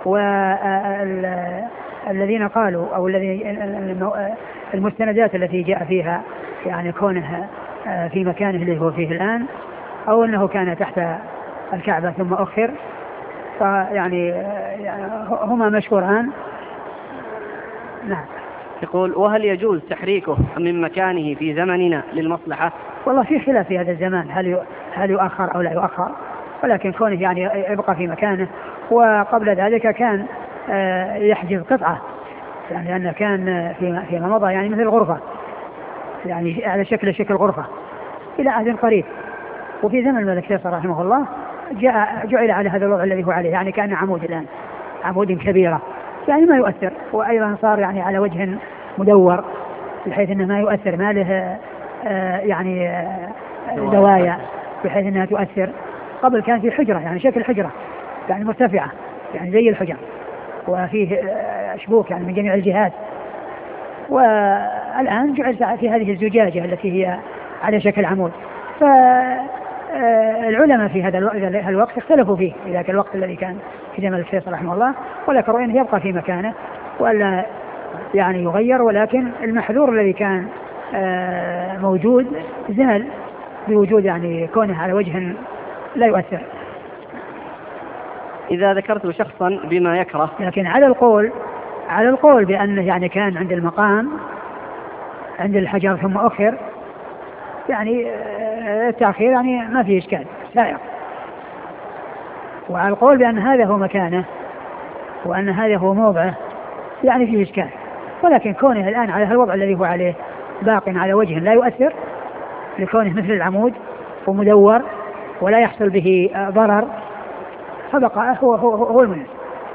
Speaker 2: والذين قالوا أو المستندات التي جاء فيها يعني كونه في مكانه اللي هو فيه الآن، أو أنه كان تحت الكعبة ثم أخر، فيعني هما مشهوران. نعم.
Speaker 1: يقول وهل يجوز تحريكه من مكانه في زمننا للمصلحة؟
Speaker 2: والله في خلاف في هذا الزمان هل يؤخر أو لا يؤخر، ولكن كونه يعني يبقى في مكانه. وقبل ذلك كان يحجز قطعة، يعني لأنه كان فيما مضى يعني مثل غرفة، يعني على شكل غرفة إلى عهد قريب. وفي زمن الملك فيصل رحمه الله جعل على هذا الوضع الذي هو عليه، يعني كان عمود الآن، عمود كبيرة يعني ما يؤثر، وأيضا صار يعني على وجه مدور بحيث أنه ما يؤثر، ما له يعني زوايا بحيث أنها تؤثر. قبل كان في حجرة يعني شكل حجرة يعني مرتفعة يعني زي الحجر، وفيه شبوك يعني من جميع الجهات. والآن جعل في هذه الزجاجة التي هي على شكل عمود. فالعلماء في هذا الوقت اختلفوا فيه في ذاك الوقت الذي كان في زمن الفيصل رحمه الله، وذكروا أنه يبقى في مكانه ولا يعني يغير، ولكن المحذور الذي كان موجود زال بوجود يعني كونه على وجه لا يؤثر.
Speaker 1: إذا ذكرت شخصا بما يكره،
Speaker 2: لكن على القول بأنه يعني كان عند المقام عند الحجر ثم أخر، يعني التأخير يعني ما فيه إشكال سائر. وعلى القول بأن هذا هو مكانه وأن هذا هو موضعه يعني فيه إشكال، ولكن كونه الآن على الوضع الذي هو عليه باق على وجه لا يؤثر لكونه مثل العمود ومدور ولا يحصل به ضرر، فبقى هو المناسب.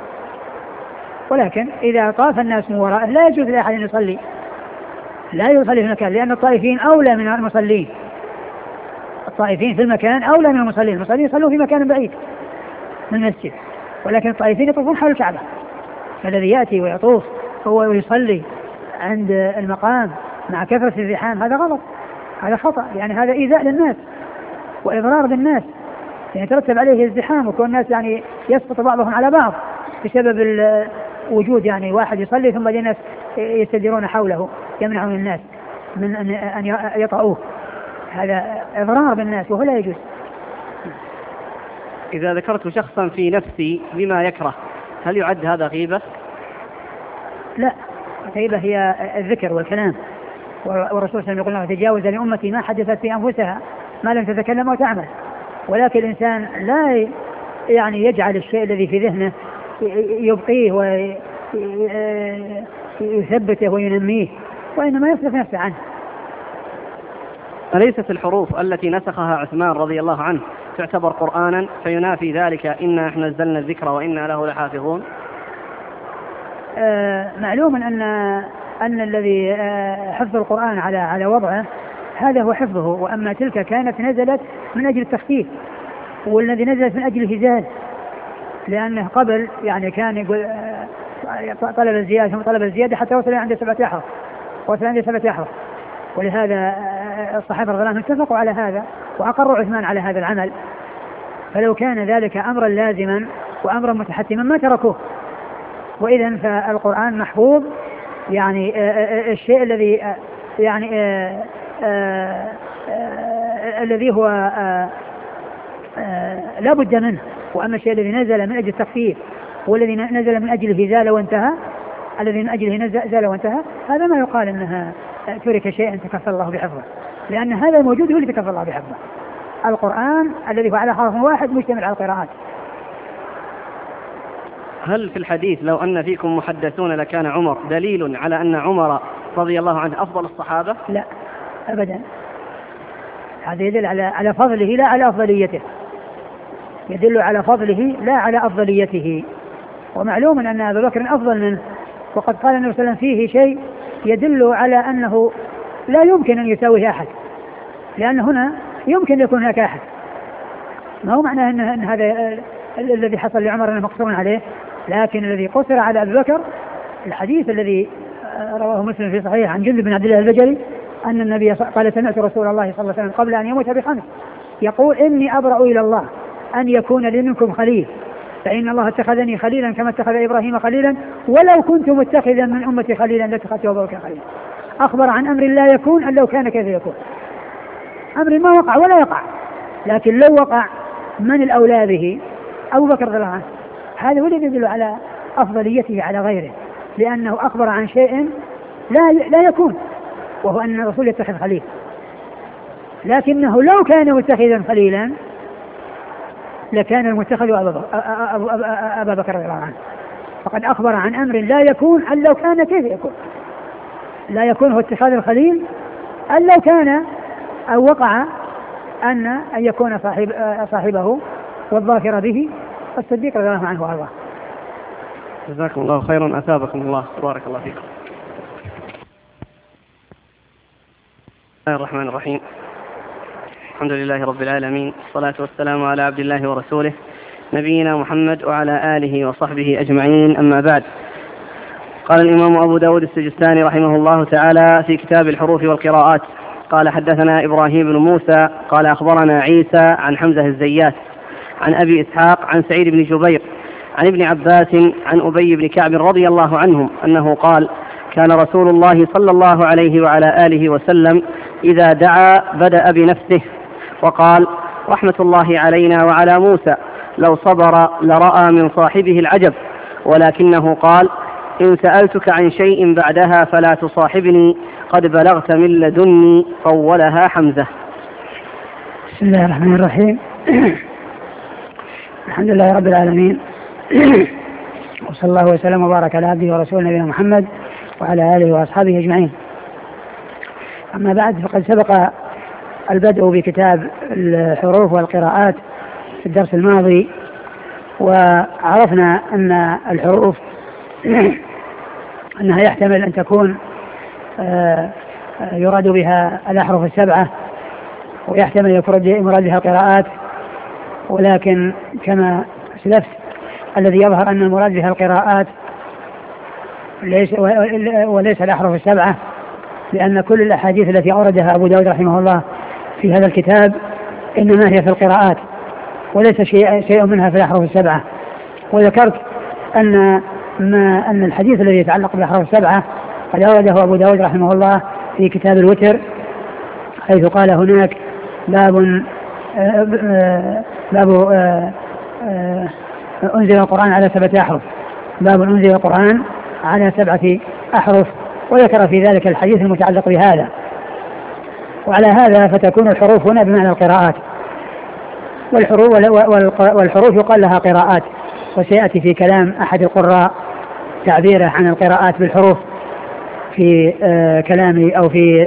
Speaker 2: ولكن إذا طاف الناس من ورائه لا يجوز لأحد أن يصلي، لا يصلي في المكان، لأن الطائفين أولى من المصلين. الطائفين في المكان أولى من المصلين. المصلين يصلون في مكان بعيد من المسجد، ولكن الطائفين يطوفون حول الكعبة. فالذي يأتي ويطوف هو يصلي عند المقام مع كثرة الزحام هذا غلط، هذا خطأ، يعني هذا إيذاء للناس وإضرار بالناس، يعني يترتب عليه الزحام وكون الناس يعني يسقط بعضهم على بعض بسبب وجود يعني واحد يصلي ثم الناس يستديرون حوله يمنعون الناس من أن يطأوه، هذا إضرار بالناس وهو لا يجوز.
Speaker 1: إذا ذكرت شخصا في نفسي بما يكره هل يعد هذا غيبة؟
Speaker 2: لا، غيبة هي الذكر والكلام، والرسول صلى الله عليه وسلم يقول: تجاوز لأمتي ما حدثت في أنفسها ما لم تتكلم وتعمل. ولكن الإنسان لا يعني يجعل الشيء الذي في ذهنه يبقيه ويثبته وينميه، وإنما يصرف نفسه عنه.
Speaker 1: أليست الحروف التي نسخها عثمان رضي الله عنه تعتبر قرآنا فينافي ذلك إنا نحن نزلنا الذكر وإنا له لحافظون؟
Speaker 2: معلوم أن الذي حفظ القرآن على وضعه هذا هو حفظه، وأما تلك كانت نزلت من أجل التخفيف، والذي نزلت من أجل الهزال، لأنه قبل يعني كان يقول طلب الزيادة ثم طلب الزيادة حتى وصل عند 7 أحرف، ولهذا الصحابة رضي الله عنهم اتفقوا على هذا وأقروا عثمان على هذا العمل. فلو كان ذلك أمرا لازما وأمرا متحتما ما تركوه. وإذن فالقرآن محفوظ، يعني الشيء الذي يعني الذي هو لا بد منه، وأما الشيء الذي نزل من أجل التخفيف والذي نزل من أجل الهزال وانتهى، الذي من أجله نزل وانتهى، هذا ما يقال أنها ترك شيئا تكفى الله بحفظه، لأن هذا الموجود هو اللي تكفى الله بحفظه. القرآن الذي هو على حرف واحد مشتمل على القراءات.
Speaker 1: هل في الحديث لو أن فيكم محدثون لكان عمر دليل على أن عمر رضي الله عنه أفضل الصحابة؟
Speaker 2: لا أبدا، هذا يدل على فضله لا على أفضليته، يدل على فضله لا على أفضليته. ومعلوم أن أبا بكر أفضل منه، وقد قال النبي صلى الله عليه وسلم فيه شيء يدل على أنه لا يمكن أن يساويه أحد، لأن هنا يمكن يكون هناك أحد، ما هو معناه أن هذا الذي حصل لعمر أنه مقصور عليه، لكن الذي قصر على أبي بكر الحديث الذي رواه مسلم في صحيح عن جندب بن عبد الله البجلي أن النبي قال: سمعت رسول الله صلى الله عليه وسلم قبل أن يموت ب5 يقول: إني أبرأ إلى الله أن يكون لي منكم خليل، فإن الله اتخذني خليلا كما اتخذ إبراهيم خليلا، ولو كنت متخذا من أمتي خليلا لاتخذت أبا بكر خليلا. أخبر عن أمر لا يكون أن لو كان كيف يكون، أمر ما وقع ولا يقع، لكن لو وقع من الأولى به؟ أبو بكر رضي الله عنه. هذا هو الذي يدل على أفضليته على غيره، لأنه أخبر عن شيء لا يكون، وهو أن الرسول يتخذ خليل، لكنه لو كان متخذا خليلا لكان المتخذ أبا بكر رضي الله عنه، فقد أخبر عن أمر لا يكون أن لو كان كيف يكون، لا يكون هو اتخاذ الخليل أن لو كان أو وقع أن يكون صاحبه والظافر به الصديق رضي الله عنه وارضاه.
Speaker 1: جزاكم الله خيرا، أثابكم الله، بارك الله فيكم. بسم الله الرحمن الرحيم، الحمد لله رب العالمين، الصلاة والسلام على عبد الله ورسوله نبينا محمد وعلى آله وصحبه أجمعين، أما بعد. قال الإمام أبو داود السجستاني رحمه الله تعالى في كتاب الحروف والقراءات: قال حدثنا إبراهيم بن موسى قال أخبرنا عيسى عن حمزة الزيات عن أبي إسحاق عن سعيد بن جبير عن ابن عباس عن أبي بن كعب رضي الله عنهم أنه قال: كان رسول الله صلى الله عليه وعلى آله وسلم إذا دعا بدأ بنفسه وقال: رحمة الله علينا وعلى موسى، لو صبر لرأى من صاحبه العجب، ولكنه قال: إن سألتك عن شيء بعدها فلا تصاحبني قد بلغت من لدني طولها حمزة.
Speaker 2: بسم الله الرحمن الرحيم. الحمد لله رب العالمين، وصلى الله وسلم وبارك على عبده ورسوله نبينا محمد وعلى آله وأصحابه أجمعين. أما بعد، فقد سبق البدء بكتاب الحروف والقراءات في الدرس الماضي، وعرفنا أن الحروف أنها يحتمل أن تكون يراد بها الأحرف السبعة، ويحتمل يراد بها القراءات، ولكن كما سلفت الذي يظهر أن المراد بها القراءات وليس الأحرف السبعة، لأن كل الأحاديث التي أوردها أبو داود رحمه الله في هذا الكتاب إنما هي في القراءات، وليس شيء منها في الأحرف السبعة. وذكرت أن الحديث الذي يتعلق بالأحرف السبعة قد أورده أبو داود رحمه الله في كتاب الوتر، حيث قال هناك باب أنزل القرآن على 7 أحرف، باب أنزل القرآن على 7 أحرف، وذكر في ذلك الحديث المتعلق بهذا. وعلى هذا فتكون الحروف هنا بمعنى القراءات، والحروف يقال لها قراءات، وسيأتي في كلام أحد القراء تعبيره عن القراءات بالحروف في كلامي أو في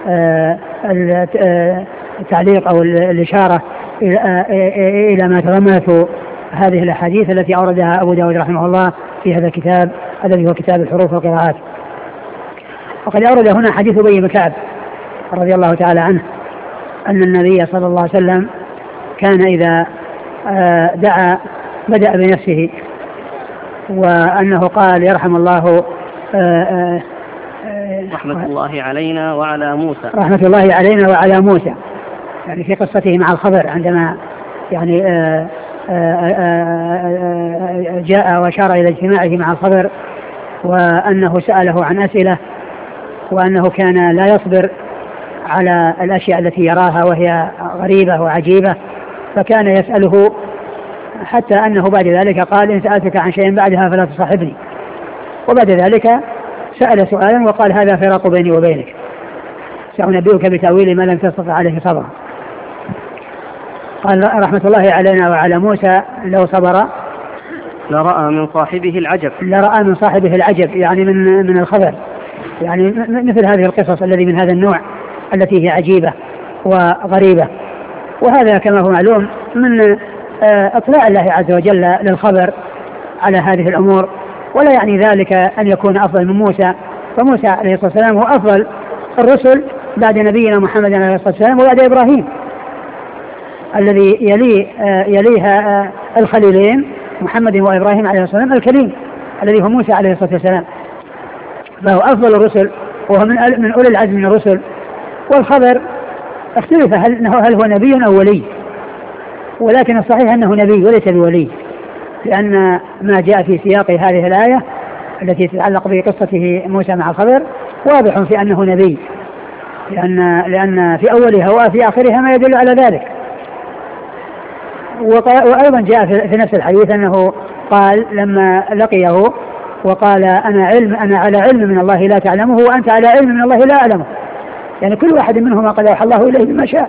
Speaker 2: التعليق أو الإشارة إلى ما تضمنته هذه الأحاديث التي أوردها أبو داود رحمه الله في هذا الكتاب الذي هو كتاب الحروف والقراءات. وقد أورد هنا حديث أبي بن كعب رضي الله تعالى عنه أن النبي صلى الله عليه وسلم كان إذا دعا بدأ بنفسه، وأنه قال يرحم الله
Speaker 1: رحمة الله علينا وعلى موسى،
Speaker 2: رحمة الله علينا وعلى موسى، يعني في قصته مع الخضر عندما يعني جاء وأشار إلى اجتماعه مع الخضر، وأنه سأله عن أسئلة، وأنه كان لا يصبر على الأشياء التي يراها وهي غريبة وعجيبة، فكان يسأله حتى أنه بعد ذلك قال إن سألتك عن شيء بعدها فلا تصاحبني. وبعد ذلك سأل سؤالا وقال هذا فراق بيني وبينك، سأنبئك بتأويل ما لم تستطع عليه صبرا. قال رحمة الله علينا وعلى موسى لو صبر
Speaker 1: لرأى من صاحبه العجب،
Speaker 2: لرأى من صاحبه العجب، يعني من الخبر، يعني مثل هذه القصص الذي من هذا النوع التي هي عجيبة وغريبة. وهذا كما هو معلوم من اطلاع الله عز وجل للخبر على هذه الأمور، ولا يعني ذلك أن يكون أفضل من موسى، فموسى عليه الصلاة والسلام هو أفضل الرسل بعد نبينا محمد عليه الصلاة والسلام وبعد إبراهيم، الذي يليها الخليلين محمد وإبراهيم عليه الصلاة والسلام الكريم الذي هو موسى عليه الصلاة والسلام، فهو أفضل الرسل وهو من أولي العزم من الرسل. والخبر اختلف هل هو نبي أو ولي، ولكن الصحيح أنه نبي وليس بولي، لأن ما جاء في سياق هذه الآية التي تتعلق بقصته موسى مع الخبر واضح في أنه نبي، لأن في أولها وفي آخرها ما يدل على ذلك. وأيضا جاء في نفس الحديث أنه قال لما لقيه وقال أنا على علم من الله لا تعلمه وأنت على علم من الله لا أعلمه، يعني كل واحد منهما قد أوحى الله إليه بما شاء.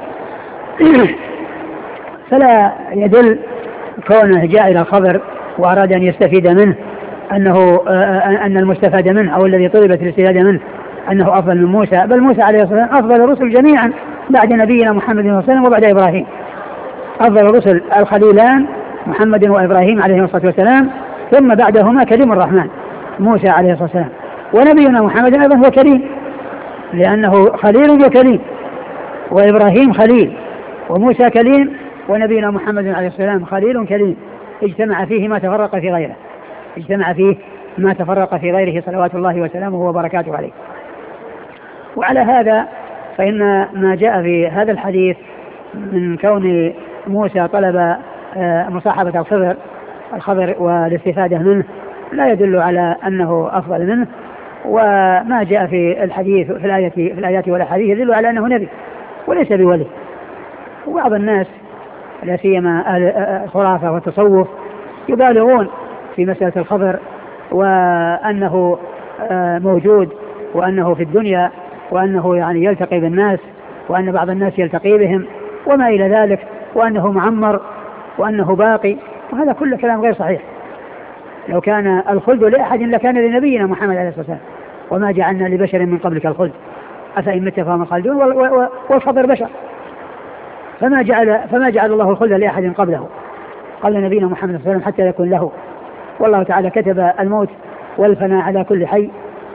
Speaker 2: فلا يدل كونه جاء إلى الخبر وأراد أن يستفيد منه أن المستفاد منه أو الذي طلبت الاستفادة منه أنه أفضل من موسى، بل موسى عليه الصلاة والسلام أفضل الرسل جميعا بعد نبينا محمد صلى الله عليه وسلم وبعد إبراهيم، أفضل الرسل الخليلان محمد وإبراهيم عليه الصلاة والسلام، ثم بعدهما كريم الرحمن موسى عليه الصلاة والسلام، ونبينا محمد أيضا هو كريم لأنه خليل وكريم، وإبراهيم خليل وموسى كريم، ونبينا محمد عليه الصلاة والسلام خليل كريم، اجتمع فيه ما تفرق في غيره، اجتمع فيه ما تفرق في غيره صلوات الله وسلامه وبركاته عليه. وعلى هذا فإن ما جاء في هذا الحديث من كون موسى طلب مصاحبة الخضر والاستفادة منه لا يدل على أنه أفضل منه، وما جاء في الحديث في الآيات والأحاديث يدل على أنه نبي وليس بولي. وبعض الناس لا سيما أهل الخرافة والتصوف يبالغون في مسألة الخبر وأنه موجود، وأنه في الدنيا، وأنه يعني يلتقي بالناس، وأن بعض الناس يلتقي بهم وما إلى ذلك، وأنه معمر، وأنه باقي، وهذا كله كلام غير صحيح. لو كان الخلد لأحد لكان لنبينا محمد عليه الصلاة والسلام، وما جعلنا لبشر من قبلك الخلد أفإن مت فهم الخالدون، والخبر بشر، فما جعل الله الخلد لأحد قبله قبل نبينا محمد صلى الله عليه وسلم حتى يكون له. والله تعالى كتب الموت والفناء على كل حي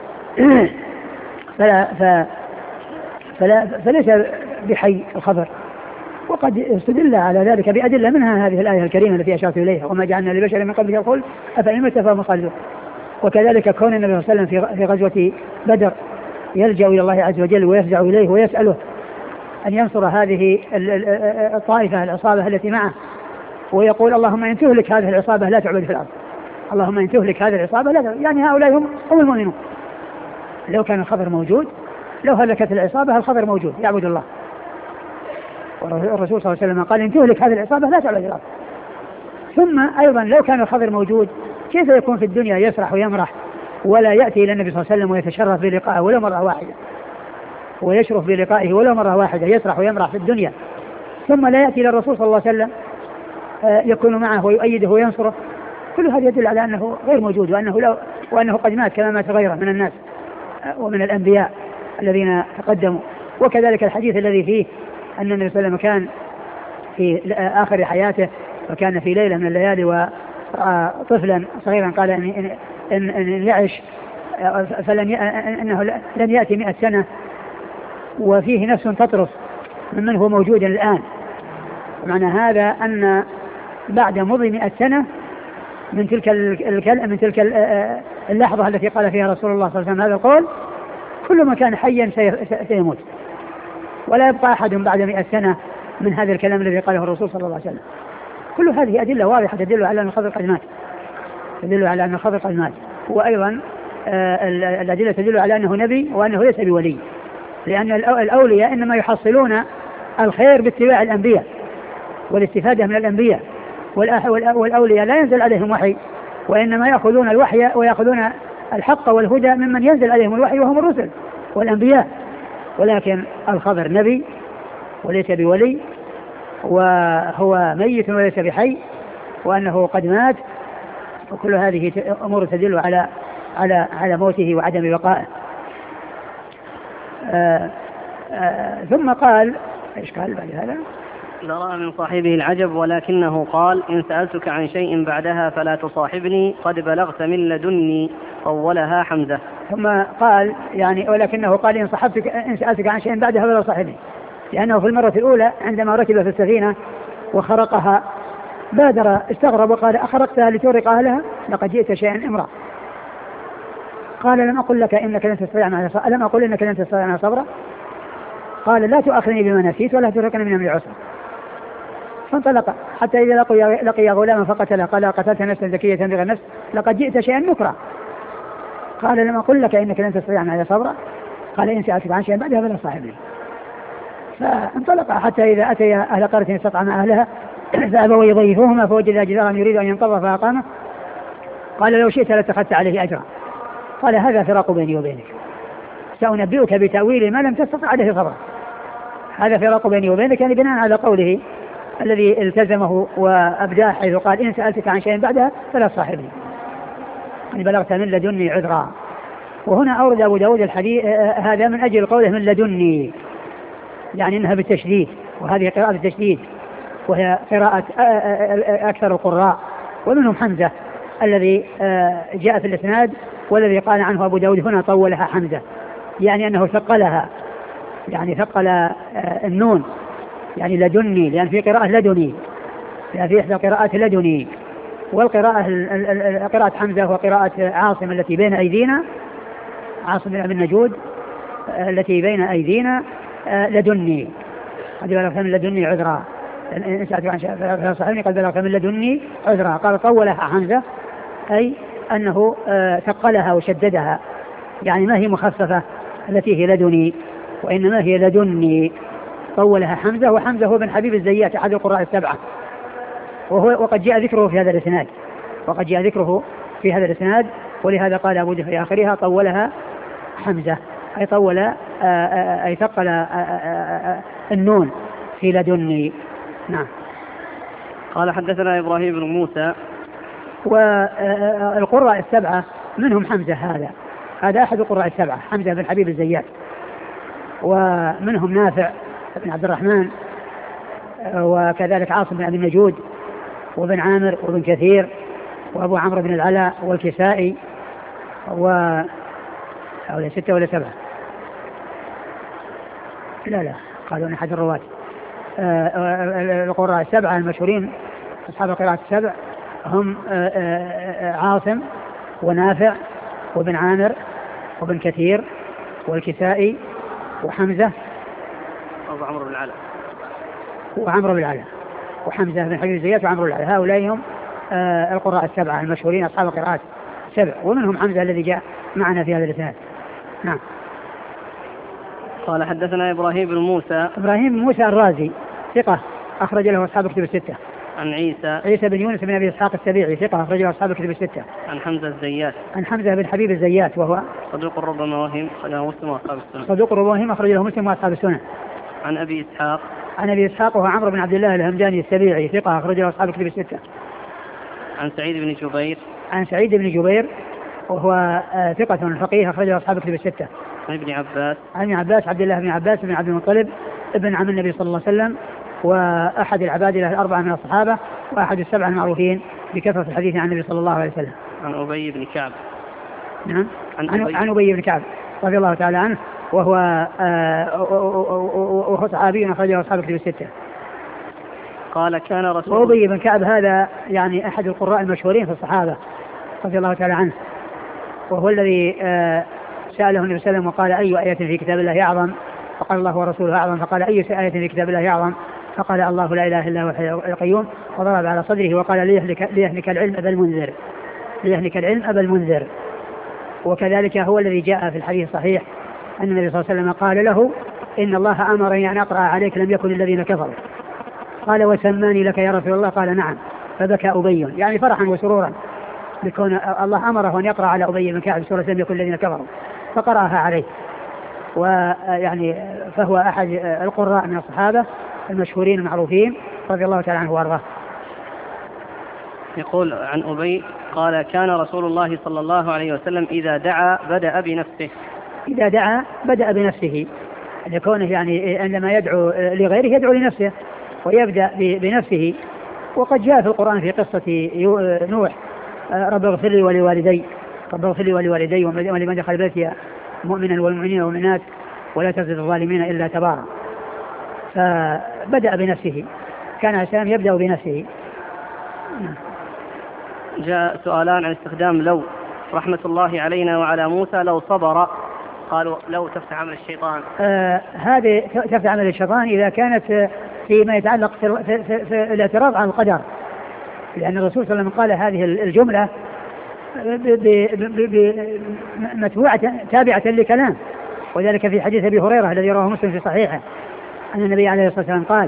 Speaker 2: فليس بحي الخبر. وقد استدل على ذلك بأدلة، منها هذه الآية الكريمة التي أشرت إليها وما جعلنا لبشر من قبلك الخلد أفإن مت فهم الخالدون. وكذلك كون النبي صلى الله عليه وسلم في غزوة بدر يلجأ إلى الله عز وجل ويفزع إليه ويسأله أن ينصر هذه الطائفة العصابة التي معه، ويقول اللهم إن تهلك هذه العصابة لا تعبد في الأرض، اللهم إن تهلك هذه العصابة لا تعبد، يعني هؤلاء هم المؤمنون. لو كان الخبر موجود، لو هلكت العصابة الخبر موجود يعبد الله. والرسول صلى الله عليه وسلم قال إن تهلك هذه العصابة لا تعبد في الأرض. ثم أيضا لو كان الخبر موجود، كيف يكون في الدنيا يسرح ويمرح ولا يأتي إلى النبي صلى الله عليه وسلم ويتشرف بلقائه ولو مرة واحدة، ويشرف بلقائه ولو مرة واحدة، يسرح ويمرح في الدنيا، ثم لا يأتي إلى الرسول صلى الله عليه وسلم يكون معه ويؤيده وينصره؟ كل هذا يدل على أنه غير موجود، وأنه قد مات كما مات غيره من الناس ومن الأنبياء الذين تقدموا. وكذلك الحديث الذي فيه أن النبي صلى الله عليه وسلم كان في آخر حياته وكان في ليلة من الليالي ورأى طفلا صغيرا قال إن يعش إنه لن يأتي 100 سنة وفيه نفس تطرف ممن هو موجود الآن. معنى هذا أن بعد مضي 100 سنة من تلك اللحظة التي قال فيها رسول الله صلى الله عليه وسلم هذا القول، كل ما كان حيا سيموت، ولا يبقى أحد بعد 100 سنة من هذا الكلام الذي قاله الرسول صلى الله عليه وسلم. كل هذه أدلة واضحة تدل على أن الخضر قد مات، وأيضا الأدلة تدل على أنه نبي وأنه ليس بولي، لأن الأولياء إنما يحصلون الخير باتباع الأنبياء والاستفادة من الأنبياء، والأولياء لا ينزل عليهم وحي، وإنما يأخذون الوحي ويأخذون الحق والهدى ممن ينزل عليهم الوحي وهم الرسل والأنبياء. ولكن الخضر نبي وليس بولي، وهو ميت وليس بحي، وأنه قد مات، وكل هذه أمور تدل على موته وعدم بقائه. ثم قال إيش قال بعد هذا؟
Speaker 1: رأى من صاحبه العجب ولكنه قال إن سألتك عن شيء بعدها فلا تصاحبني قد بلغت من لدني، طولها حمزة.
Speaker 2: ثم قال يعني ولكنه قال إن سألتك عن شيء بعدها فلا تصاحبني، لأنه في المرة الأولى عندما ركب في السفينة وخرقها بادر استغرب وقال أخرقتها لتورق أهلها لقد جئت شيئا إمرا. قال لم أقل لك إنك لن تستطيع معي صبرا. قال لا تؤاخذني بما نسيت ولا تتركني من أمر عسر. فانطلق حتى إذا لقي غلاما فقتله قال قتلت نفسا زكية بغير نفس لقد جئت شيئا نكرا. قال لم أقل لك إنك لن تستطيع معي صبرا. قال إن سألتك عن شيء بعدها فلا صاحبني. فانطلق حتى إذا أتي أهل قرية استطعم أهلها فأبوا يضيفوهما فوجد جدارا يريد أن ينقض فأقامه. قال لو شئت لاتخذت عليه أجرا. قال هذا فراق بيني وبينك، سأنبئك بتأويل ما لم تستطع عليه صبرا. هذا فراق بيني وبينك، يعني بناء على قوله الذي التزمه وأبداه حيث قال إن سألتك عن شيء بعدها فلا تصاحبني إن بلغت من لدني عذرا. وهنا أورد أبو داود الحديث هذا من أجل قوله من لدني، يعني إنها بالتشديد، وهذه قراءة التشديد وهي قراءة أكثر القراء ومنهم حمزة الذي جاء في الإسناد، والذي قال عنه أبو داود هنا طولها حمزة، يعني أنه ثقلها، يعني ثقل النون، يعني لدني، لأن في قراءة لدني، لأن في إحدى قراءات لدني. والقراءة قراءة حمزة وقراءة عاصم التي بين أيدينا، عاصم بن أبي النجود التي بين أيدينا لدني قد بلغت من لدني عذرا. إن سألتك عن شيء فلا تصاحبني قد بلغت من لدني عذرا. قال طولها حمزة أي أنه ثقلها وشددها، يعني ما هي مخففة التي هي لدني، وإنما هي لدني. طولها حمزة، وحمزة هو بن حبيب الزيات أحد القراء السبعة، وقد جاء ذكره في هذا الإسناد، ولهذا قال أبو في آخرها طولها حمزة، أي طول أي ثقل النون في لدني. نعم.
Speaker 1: قال حدثنا إبراهيم بن موسى.
Speaker 2: والقراء السبعة منهم حمزة، هذا أحد القراء السبعة، حمزة بن حبيب الزيات. ومنهم نافع بن عبد الرحمن، وكذلك عاصم بن أبي النجود، وابن عامر، وابن كثير، وأبو عمرو بن العلاء، والكسائي، أو 6 ولا 7؟ لا قالوا أن أحد الرواة. القراء السبعة المشهورين أصحاب القراءة السبع هم عاصم، ونافع، وابن عامر، وابن كثير، والكسائي، وحمزة،
Speaker 1: أبو عمرو بن العلاء،
Speaker 2: وعمرو بن العلاء، وحمزة بن حبيب الزيات، وعمرو بن العلاء. هؤلاء هم القراء السبعة المشهورين أصحاب القراءات السبع، ومنهم حمزة الذي جاء معنا في هذا الإسناد. نعم.
Speaker 1: قال حدثنا إبراهيم بن موسى.
Speaker 2: إبراهيم بن موسى الرازي ثقة أخرج له أصحاب الكتب الستة.
Speaker 1: عن عيسى
Speaker 2: بن يونس بن أبي إسحاق السبيعي ثقة أخرج له أصحاب الكتب الستة.
Speaker 1: عن حمزة الزيات.
Speaker 2: عن حمزة بن حبيب الزيات وهو
Speaker 1: صدوق ربما وهم، أخرجه مسلم وأصحاب السنن.
Speaker 2: صدوق ربما وهم، أخرج له مسلم وأصحاب السنن.
Speaker 1: عن أبي إسحاق.
Speaker 2: عن أبي إسحاق وهو عمرو بن عبد الله الهمداني السبيعي ثقة أخرج له أصحاب الكتب الستة.
Speaker 1: عن سعيد بن جبير.
Speaker 2: عن سعيد بن جبير وهو ثقة فقيه أخرج له أصحاب الكتب الستة.
Speaker 1: عن ابن عباس.
Speaker 2: عن ابن عباس عبد الله بن عباس بن عبد المطلب ابن عم النبي صلى الله عليه وسلم، وأحد العبادلة الأربعة من الصحابة، وأحد السبعة المعروفين بكثرة الحديث عن النبي صلى الله عليه وسلم.
Speaker 1: عن أبي بن كعب.
Speaker 2: نعم. عن أبي بن كعب رضي الله تعالى عنه، وهو صحابي أخرجه أصحاب الكتب الستة.
Speaker 1: قال كان رسول
Speaker 2: الله. أبي بن كعب هذا يعني أحد القراء المشهورين في الصحابة رضي الله تعالى عنه، وهو الذي سأله النبي صلى الله عليه وسلم وقال أي آية في كتاب الله أعظم؟ فقال الله ورسوله أعظم. فقال أي آية في كتاب الله أعظم؟ فقال الله لا إله إلا هو الحي القيوم، وضرب على صدره وقال ليهلك العلم أبا المنذر، ليهلك العلم أبا المنذر. وكذلك هو الذي جاء في الحديث الصحيح أن النبي صلى الله عليه وسلم قال له إن الله أمرني أن أقرأ عليك لم يكن الذين كفروا. قال وسماني لك يا رسول الله؟ قال نعم. فبكى أبي يعني فرحا وسرورا بكون الله أمره أن يقرأ على أبي بن كعب سورة لم يكن الذين كفروا، فقرأها عليه. ويعني فهو أحد القراء من الصحابة المشهورين المعروفين رضي الله تعالى عنه وارضاه.
Speaker 1: يقول عن أبي قال كان رسول الله صلى الله عليه وسلم إذا دعا بدأ بنفسه.
Speaker 2: إذا دعا بدأ بنفسه، لكونه يعني عندما يدعو لغيره يدعو لنفسه ويبدأ بنفسه. وقد جاء في القرآن في قصة نوح رب اغفر لي ولوالدي، رب اغفر لي ولوالدي ولمن دخل بيتي مؤمنا والمؤمنين والمؤمنات ولا تزد الظالمين إلا تبارا. فبدأ بنفسه، كان عليه السلام يبدأ بنفسه.
Speaker 1: جاء سؤالان عن استخدام لو رحمة الله علينا وعلى موسى لو صبر، قالوا لو تفتح عمل الشيطان.
Speaker 2: هذه تفتح عمل الشيطان إذا كانت فيما يتعلق في الاعتراض على القدر، لأن الرسول صلى الله عليه وسلم قال هذه الجملة متبوعة تابعة لكلام، وذلك في حديث أبي هريرة الذي رواه مسلم في صحيحه أن النبي عليه الصلاة والسلام قال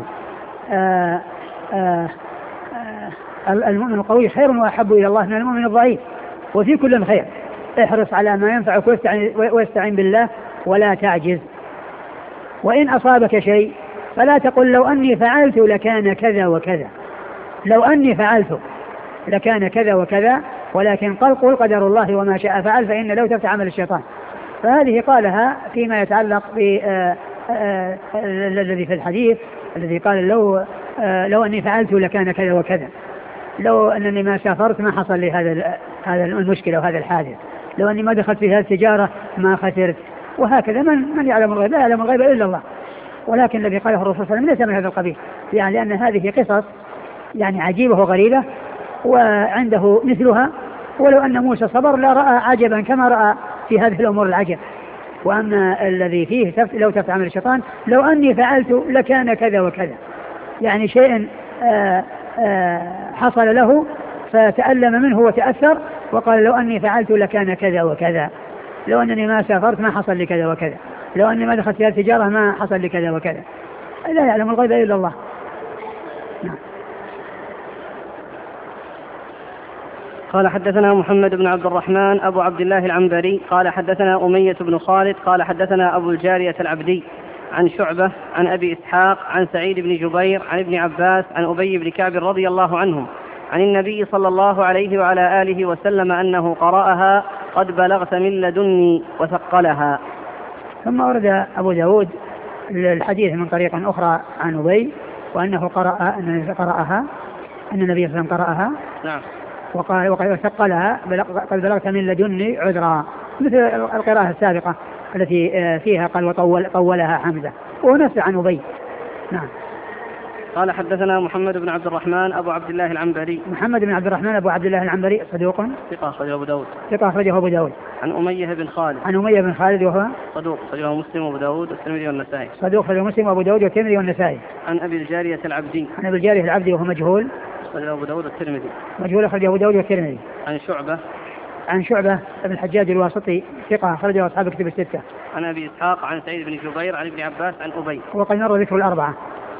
Speaker 2: المؤمن القوي خير وأحب إلى الله من المؤمن الضعيف، وفي كل خير، احرص على ما ينفعك واستعن بالله ولا تعجز، وإن أصابك شيء فلا تقل لو أني فعلت لكان كذا وكذا، لو أني فعلت لكان كذا وكذا، ولكن قل قدر الله وما شاء فعل، فإن لو تفتح عمل الشيطان. فهذه قالها فيما يتعلق الذي في الحديث الذي قال لو أني فعلت لكان كذا وكذا، لو أنني ما سافرت ما حصل لي هذا المشكلة وهذا الحادث، لو أني ما دخلت في هذه التجارة ما خسرت، وهكذا. من يعلم الغيب؟ لا يعلم الغيب إلا الله. ولكن الذي قاله الرسول صلى الله عليه وسلم ليس من هذا القبيل، يعني لأن هذه قصص يعني عجيبة وغريبة وعنده مثلها، ولو أن موسى صبر لا رأى عجبا كما رأى في هذه الأمور العجب. وأما الذي فيه لو تفتح عمل الشيطان لو أني فعلت لكان كذا وكذا، يعني شيء حصل له فتألم منه وتأثر وقال لو أني فعلت لكان كذا وكذا، لو أنني ما سافرت ما حصل لي كذا وكذا، لو أني ما دخلت في التجارة ما حصل لي كذا وكذا. لا يعلم الغيب إلا الله. نعم.
Speaker 1: قال حدثنا محمد بن عبد الرحمن أبو عبد الله العنبري قال حدثنا أمية بن خالد قال حدثنا أبو الجارية العبدي عن شعبة عن أبي إسحاق عن سعيد بن جبير عن ابن عباس عن أبي بن كعب رضي الله عنهم عن النبي صلى الله عليه وعلى آله وسلم أنه قرأها قد بلغت من لدني وثقلها.
Speaker 2: ثم ورد أبو داود الحديث من طريق أخرى عن أبي وأنه قرأها أن النبي صلى الله عليه وسلم قرأها.
Speaker 1: نعم.
Speaker 2: وقال وثقلها قد بلغت من لدني عذرا، مثل القراءة السابقة التي فيها قال وطولها حمزة، وهو نفس عن أبي. نعم.
Speaker 1: قال حدثنا محمد بن عبد الرحمن أبو عبد الله العنبري.
Speaker 2: محمد بن عبد الرحمن أبو عبد الله العنبري صدوق
Speaker 1: ثقة أخرجه أبو داود.
Speaker 2: ثقة أخرجه أبو داود.
Speaker 1: عن أمية بن خالد.
Speaker 2: عن أمية بن خالد وهو
Speaker 1: صدوق أخرجه مسلم وأبو داود والترمذي والنسائي.
Speaker 2: صدوق أخرجه مسلم وأبو داود والترمذي والنسائي.
Speaker 1: عن أبي الجارية العبدي.
Speaker 2: عن أبي الجارية العبدي وهو مجهول.
Speaker 1: أخرجه أبو داود والترمذي.
Speaker 2: مجهول أخرجه أبو داود والترمذي.
Speaker 1: عن شعبة.
Speaker 2: عن شعبة بن الحجاج الواسطي ثقة أخرجه أصحاب الكتب الستة.
Speaker 1: عن أبي إسحاق عن سعيد بن جبير عن ابن عباس عن أبي.
Speaker 2: وقد مر ذكر الأربعة.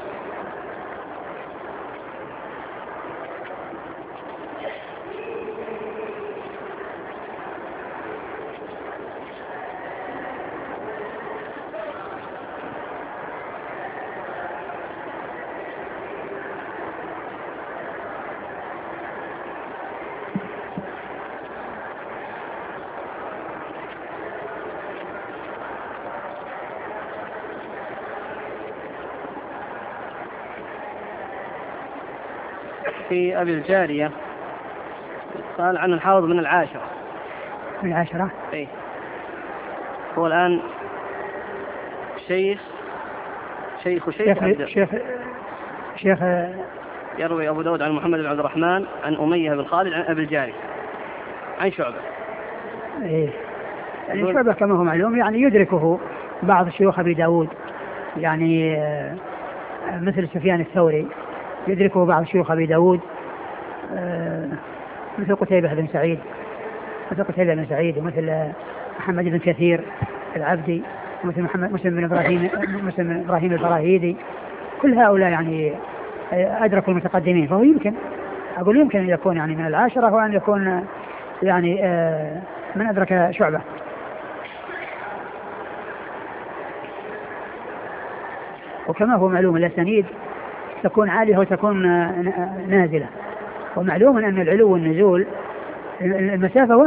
Speaker 1: في أبي الجارية قال عن الحافظ من العاشرة.
Speaker 2: من العاشرة؟
Speaker 1: إيه. هو الآن شيخ يروي أبو داود عن محمد بن عبد الرحمن عن أمية بن خالد عن أبي الجارية عن شعبة.
Speaker 2: إيه. يعني شعبة كما هو معلوم يعني يدركه بعض شيوخ أبي داود، يعني مثل سفيان الثوري يدركه بعض شيوخ أبي داود، مثل قتيبة بن سعيد ومثل محمد بن كثير العبدي ومثل مسلم بن إبراهيم الفراهيدي. كل هؤلاء يعني أدركوا المتقدمين، فهو يمكن أن يكون يعني من العاشرة، وأن يكون يعني من أدرك شعبة. وكما هو معلوم الأسانيد تكون عالية وتكون نازلة، ومعلوم أن العلو والنزول المسافة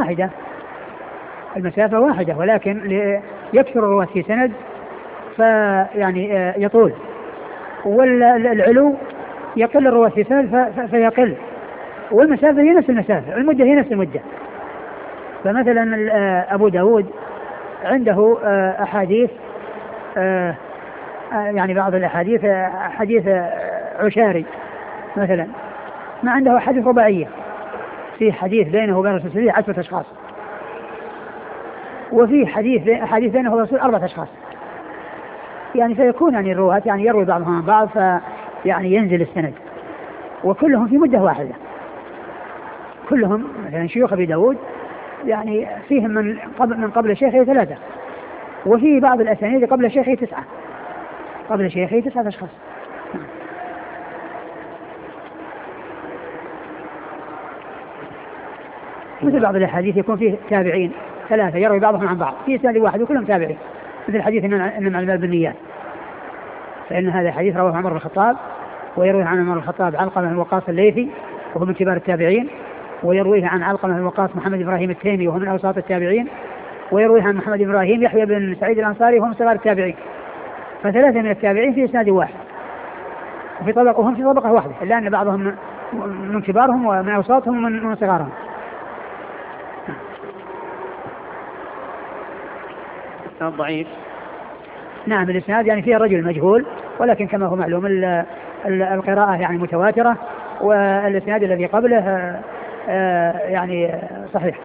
Speaker 2: واحدة، ولكن يكثر الرواة في سند فيعني يطول، والعلو يقل الرواة في سند فيقل، والمسافة هي نفس المسافة، المدة هي نفس المدة. فمثلا أبو داود عنده أحاديث، يعني بعض الأحاديث حديث عشاري مثلا، ما عنده حديث رباعية، في حديث بينه وبين الرسول 10 أشخاص، وفي حديث بينه وبين الرسول 4 أشخاص، يعني فيكون يعني الرواة يعني يروي بعضهم عن بعض، فيعني ينزل السند، وكلهم في مدة واحدة. كلهم مثلا شيوخ أبي داود يعني فيهم من قبل شيخه 3، وفي بعض الأسانيد قبل شيخه 9، قبل شيخه 9 أشخاص. مثل بعض الأحاديث يكون فيه تابعين 3 يروي بعضهم عن بعض في سند واحد وكلهم تابعين، مثل حديث إنما الأعمال بالنيات، فإن هذا الحديث رواه عمر بن الخطاب، ويرويه عن عمر بن الخطاب علقمة بن وقاص الليثي وهو من كبار التابعين، ويرويه عن علقمة بن وقاص محمد إبراهيم التيمي وهو من أوساط التابعين، ويرويه عن محمد إبراهيم يحيى بن سعيد الأنصاري وهو من صغار التابعين. ف3 من التابعين في إسناد واحد، وهم في طبقة واحدة، إلا أن بعضهم من كبارهم ومن أوساطهم ومن صغارهم.
Speaker 1: ضعيف.
Speaker 2: نعم الإسناد يعني فيه رجل مجهول، ولكن كما هو معلوم القراءة يعني متواترة، والإسناد الذي قبله يعني صحيح.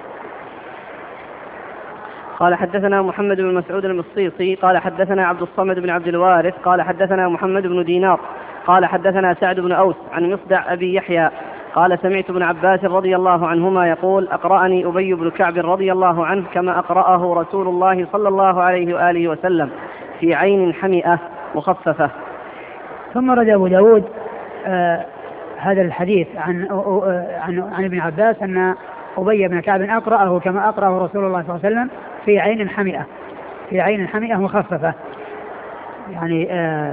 Speaker 1: قال حدثنا محمد بن مسعود المصيصي قال حدثنا عبد الصمد بن عبد الوارث قال حدثنا محمد بن دينار قال حدثنا سعد بن أوس عن مصدع أبي يحيى قال سمعت ابن عباس رضي الله عنهما يقول أقرأني أبي بن كعب رضي الله عنه كما أقرأه رسول الله صلى الله عليه وآله وسلم في عين حمئة مخففة.
Speaker 2: ثم رد أبو داود هذا الحديث عن ابن عباس أن أبي بن كعب أقرأه كما أقرأه رسول الله صلى الله عليه وسلم في عين حمئة، في عين حمئة مخففة، يعني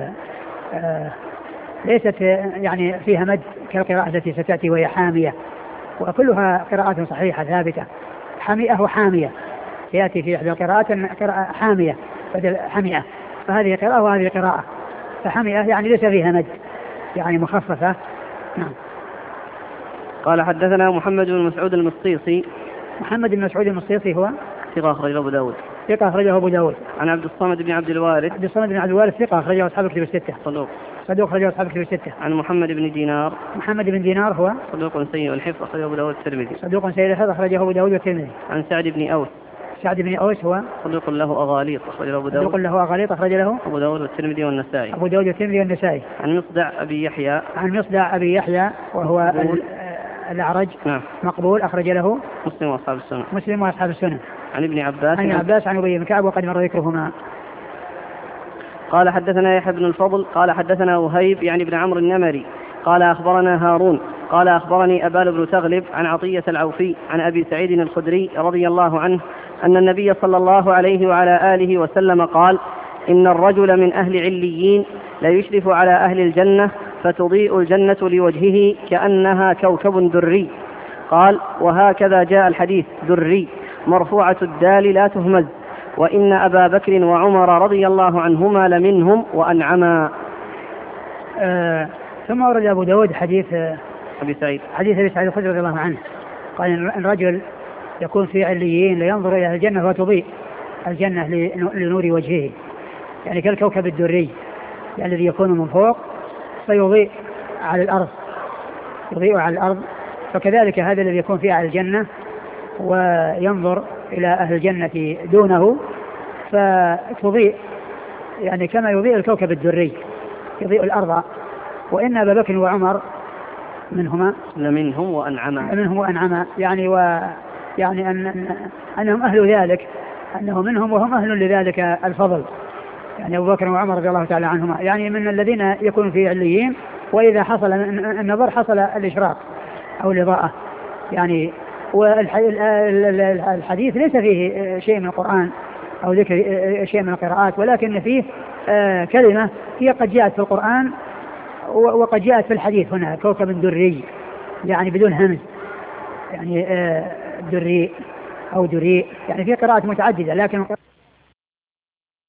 Speaker 2: ليست يعني فيها مد كالقراءة التي ستأتي وهي حامية، وكلها قراءات صحيحة ثابتة. حمئة وحامية يأتي في إحدى القراءات قراءة حامية بدل حمئة، فهذه قراءة وهذه قراءة. فحمئة يعني ليس فيها مد، يعني مخففة. نعم.
Speaker 1: قال حدثنا محمد بن مسعود المصيصي.
Speaker 2: محمد بن مسعود المصيصي هو
Speaker 1: ثقة أخرجه أبو داود.
Speaker 2: ثقة أخرجه أبو داود.
Speaker 1: عن عبد الصمد بن عبد الوارث.
Speaker 2: عبد الصمد بن عبد الوارث ثقة أخرجه أصحاب الكتب الستة. صدوق أخرجه أصحاب الكتب الستة.
Speaker 1: عن محمد بن دينار.
Speaker 2: محمد بن دينار هو
Speaker 1: صدوق سيء الحفظ أخرجه أبو داود والترمذي.
Speaker 2: صدوق سيء الحفظ أخرجه أبو داود والترمذي.
Speaker 1: عن سعد بن أوس.
Speaker 2: سعد بن أوس هو
Speaker 1: صدوق له أغاليط أخرجه أبو داود.
Speaker 2: صدوق له أغاليط أخرج له
Speaker 1: أبو داود والترمذي والنسائي.
Speaker 2: أبو داود والترمذي والنسائي.
Speaker 1: عن مصدع أبي يحيى.
Speaker 2: عن مصدع أبي يحيى وهو الأعرج.
Speaker 1: نعم.
Speaker 2: مقبول أخرج له
Speaker 1: مسلم وأصحاب السنة.
Speaker 2: مسلم وأصحاب السنة.
Speaker 1: عن ابن عباس.
Speaker 2: عن عباس عن أبي بن كعب وقد مر ذكرهما.
Speaker 1: قال حدثنا يحيى بن الفضل قال حدثنا وهيب يعني بن عمرو النمري قال أخبرنا هارون قال أخبرني أبان بن تغلب عن عطية العوفي عن أبي سعيد الخدري رضي الله عنه أن النبي صلى الله عليه وعلى آله وسلم قال: إن الرجل من أهل عليين لا يشرف على أهل الجنة فتضيء الجنة لوجهه كأنها كوكب دري. قال: وهكذا جاء الحديث دري مرفوعة الدال لا تهمز، وإن أبا بكر وعمر رضي الله عنهما لمنهم وأنعما.
Speaker 2: ثم ورد أبو داود حديث
Speaker 1: أبي سعيد
Speaker 2: الخدري رضي الله عنه قال إن الرجل يكون في عليين لينظر إلى الجنة وتضيء الجنة لنور وجهه، يعني كالكوكب الدري يعني الذي يكون من فوق فيضيء على الأرض، فكذلك هذا الذي يكون فيه على الجنة وينظر إلى أهل الجنة دونه فتضيء، يعني كما يضيء الكوكب الدري يضيء الأرض. وإن أبا بكر وعمر
Speaker 1: لمنهم
Speaker 2: وأنعما يعني أنهم أهل ذلك، أنهم منهم وهم أهل لذلك الفضل، يعني أبو بكر وعمر رضي الله تعالى عنهما يعني من الذين يكون في عليين، وإذا حصل النظر حصل الإشراق أو الإضاءة يعني. والحديث ليس فيه شيء من القرآن أو ذكر شيء من القراءات، ولكن فيه كلمة هي قد جاءت في القرآن وقد جاءت في الحديث هنا كوكب دري يعني بدون همز، يعني دري أو دري يعني في قراءات متعددة لكن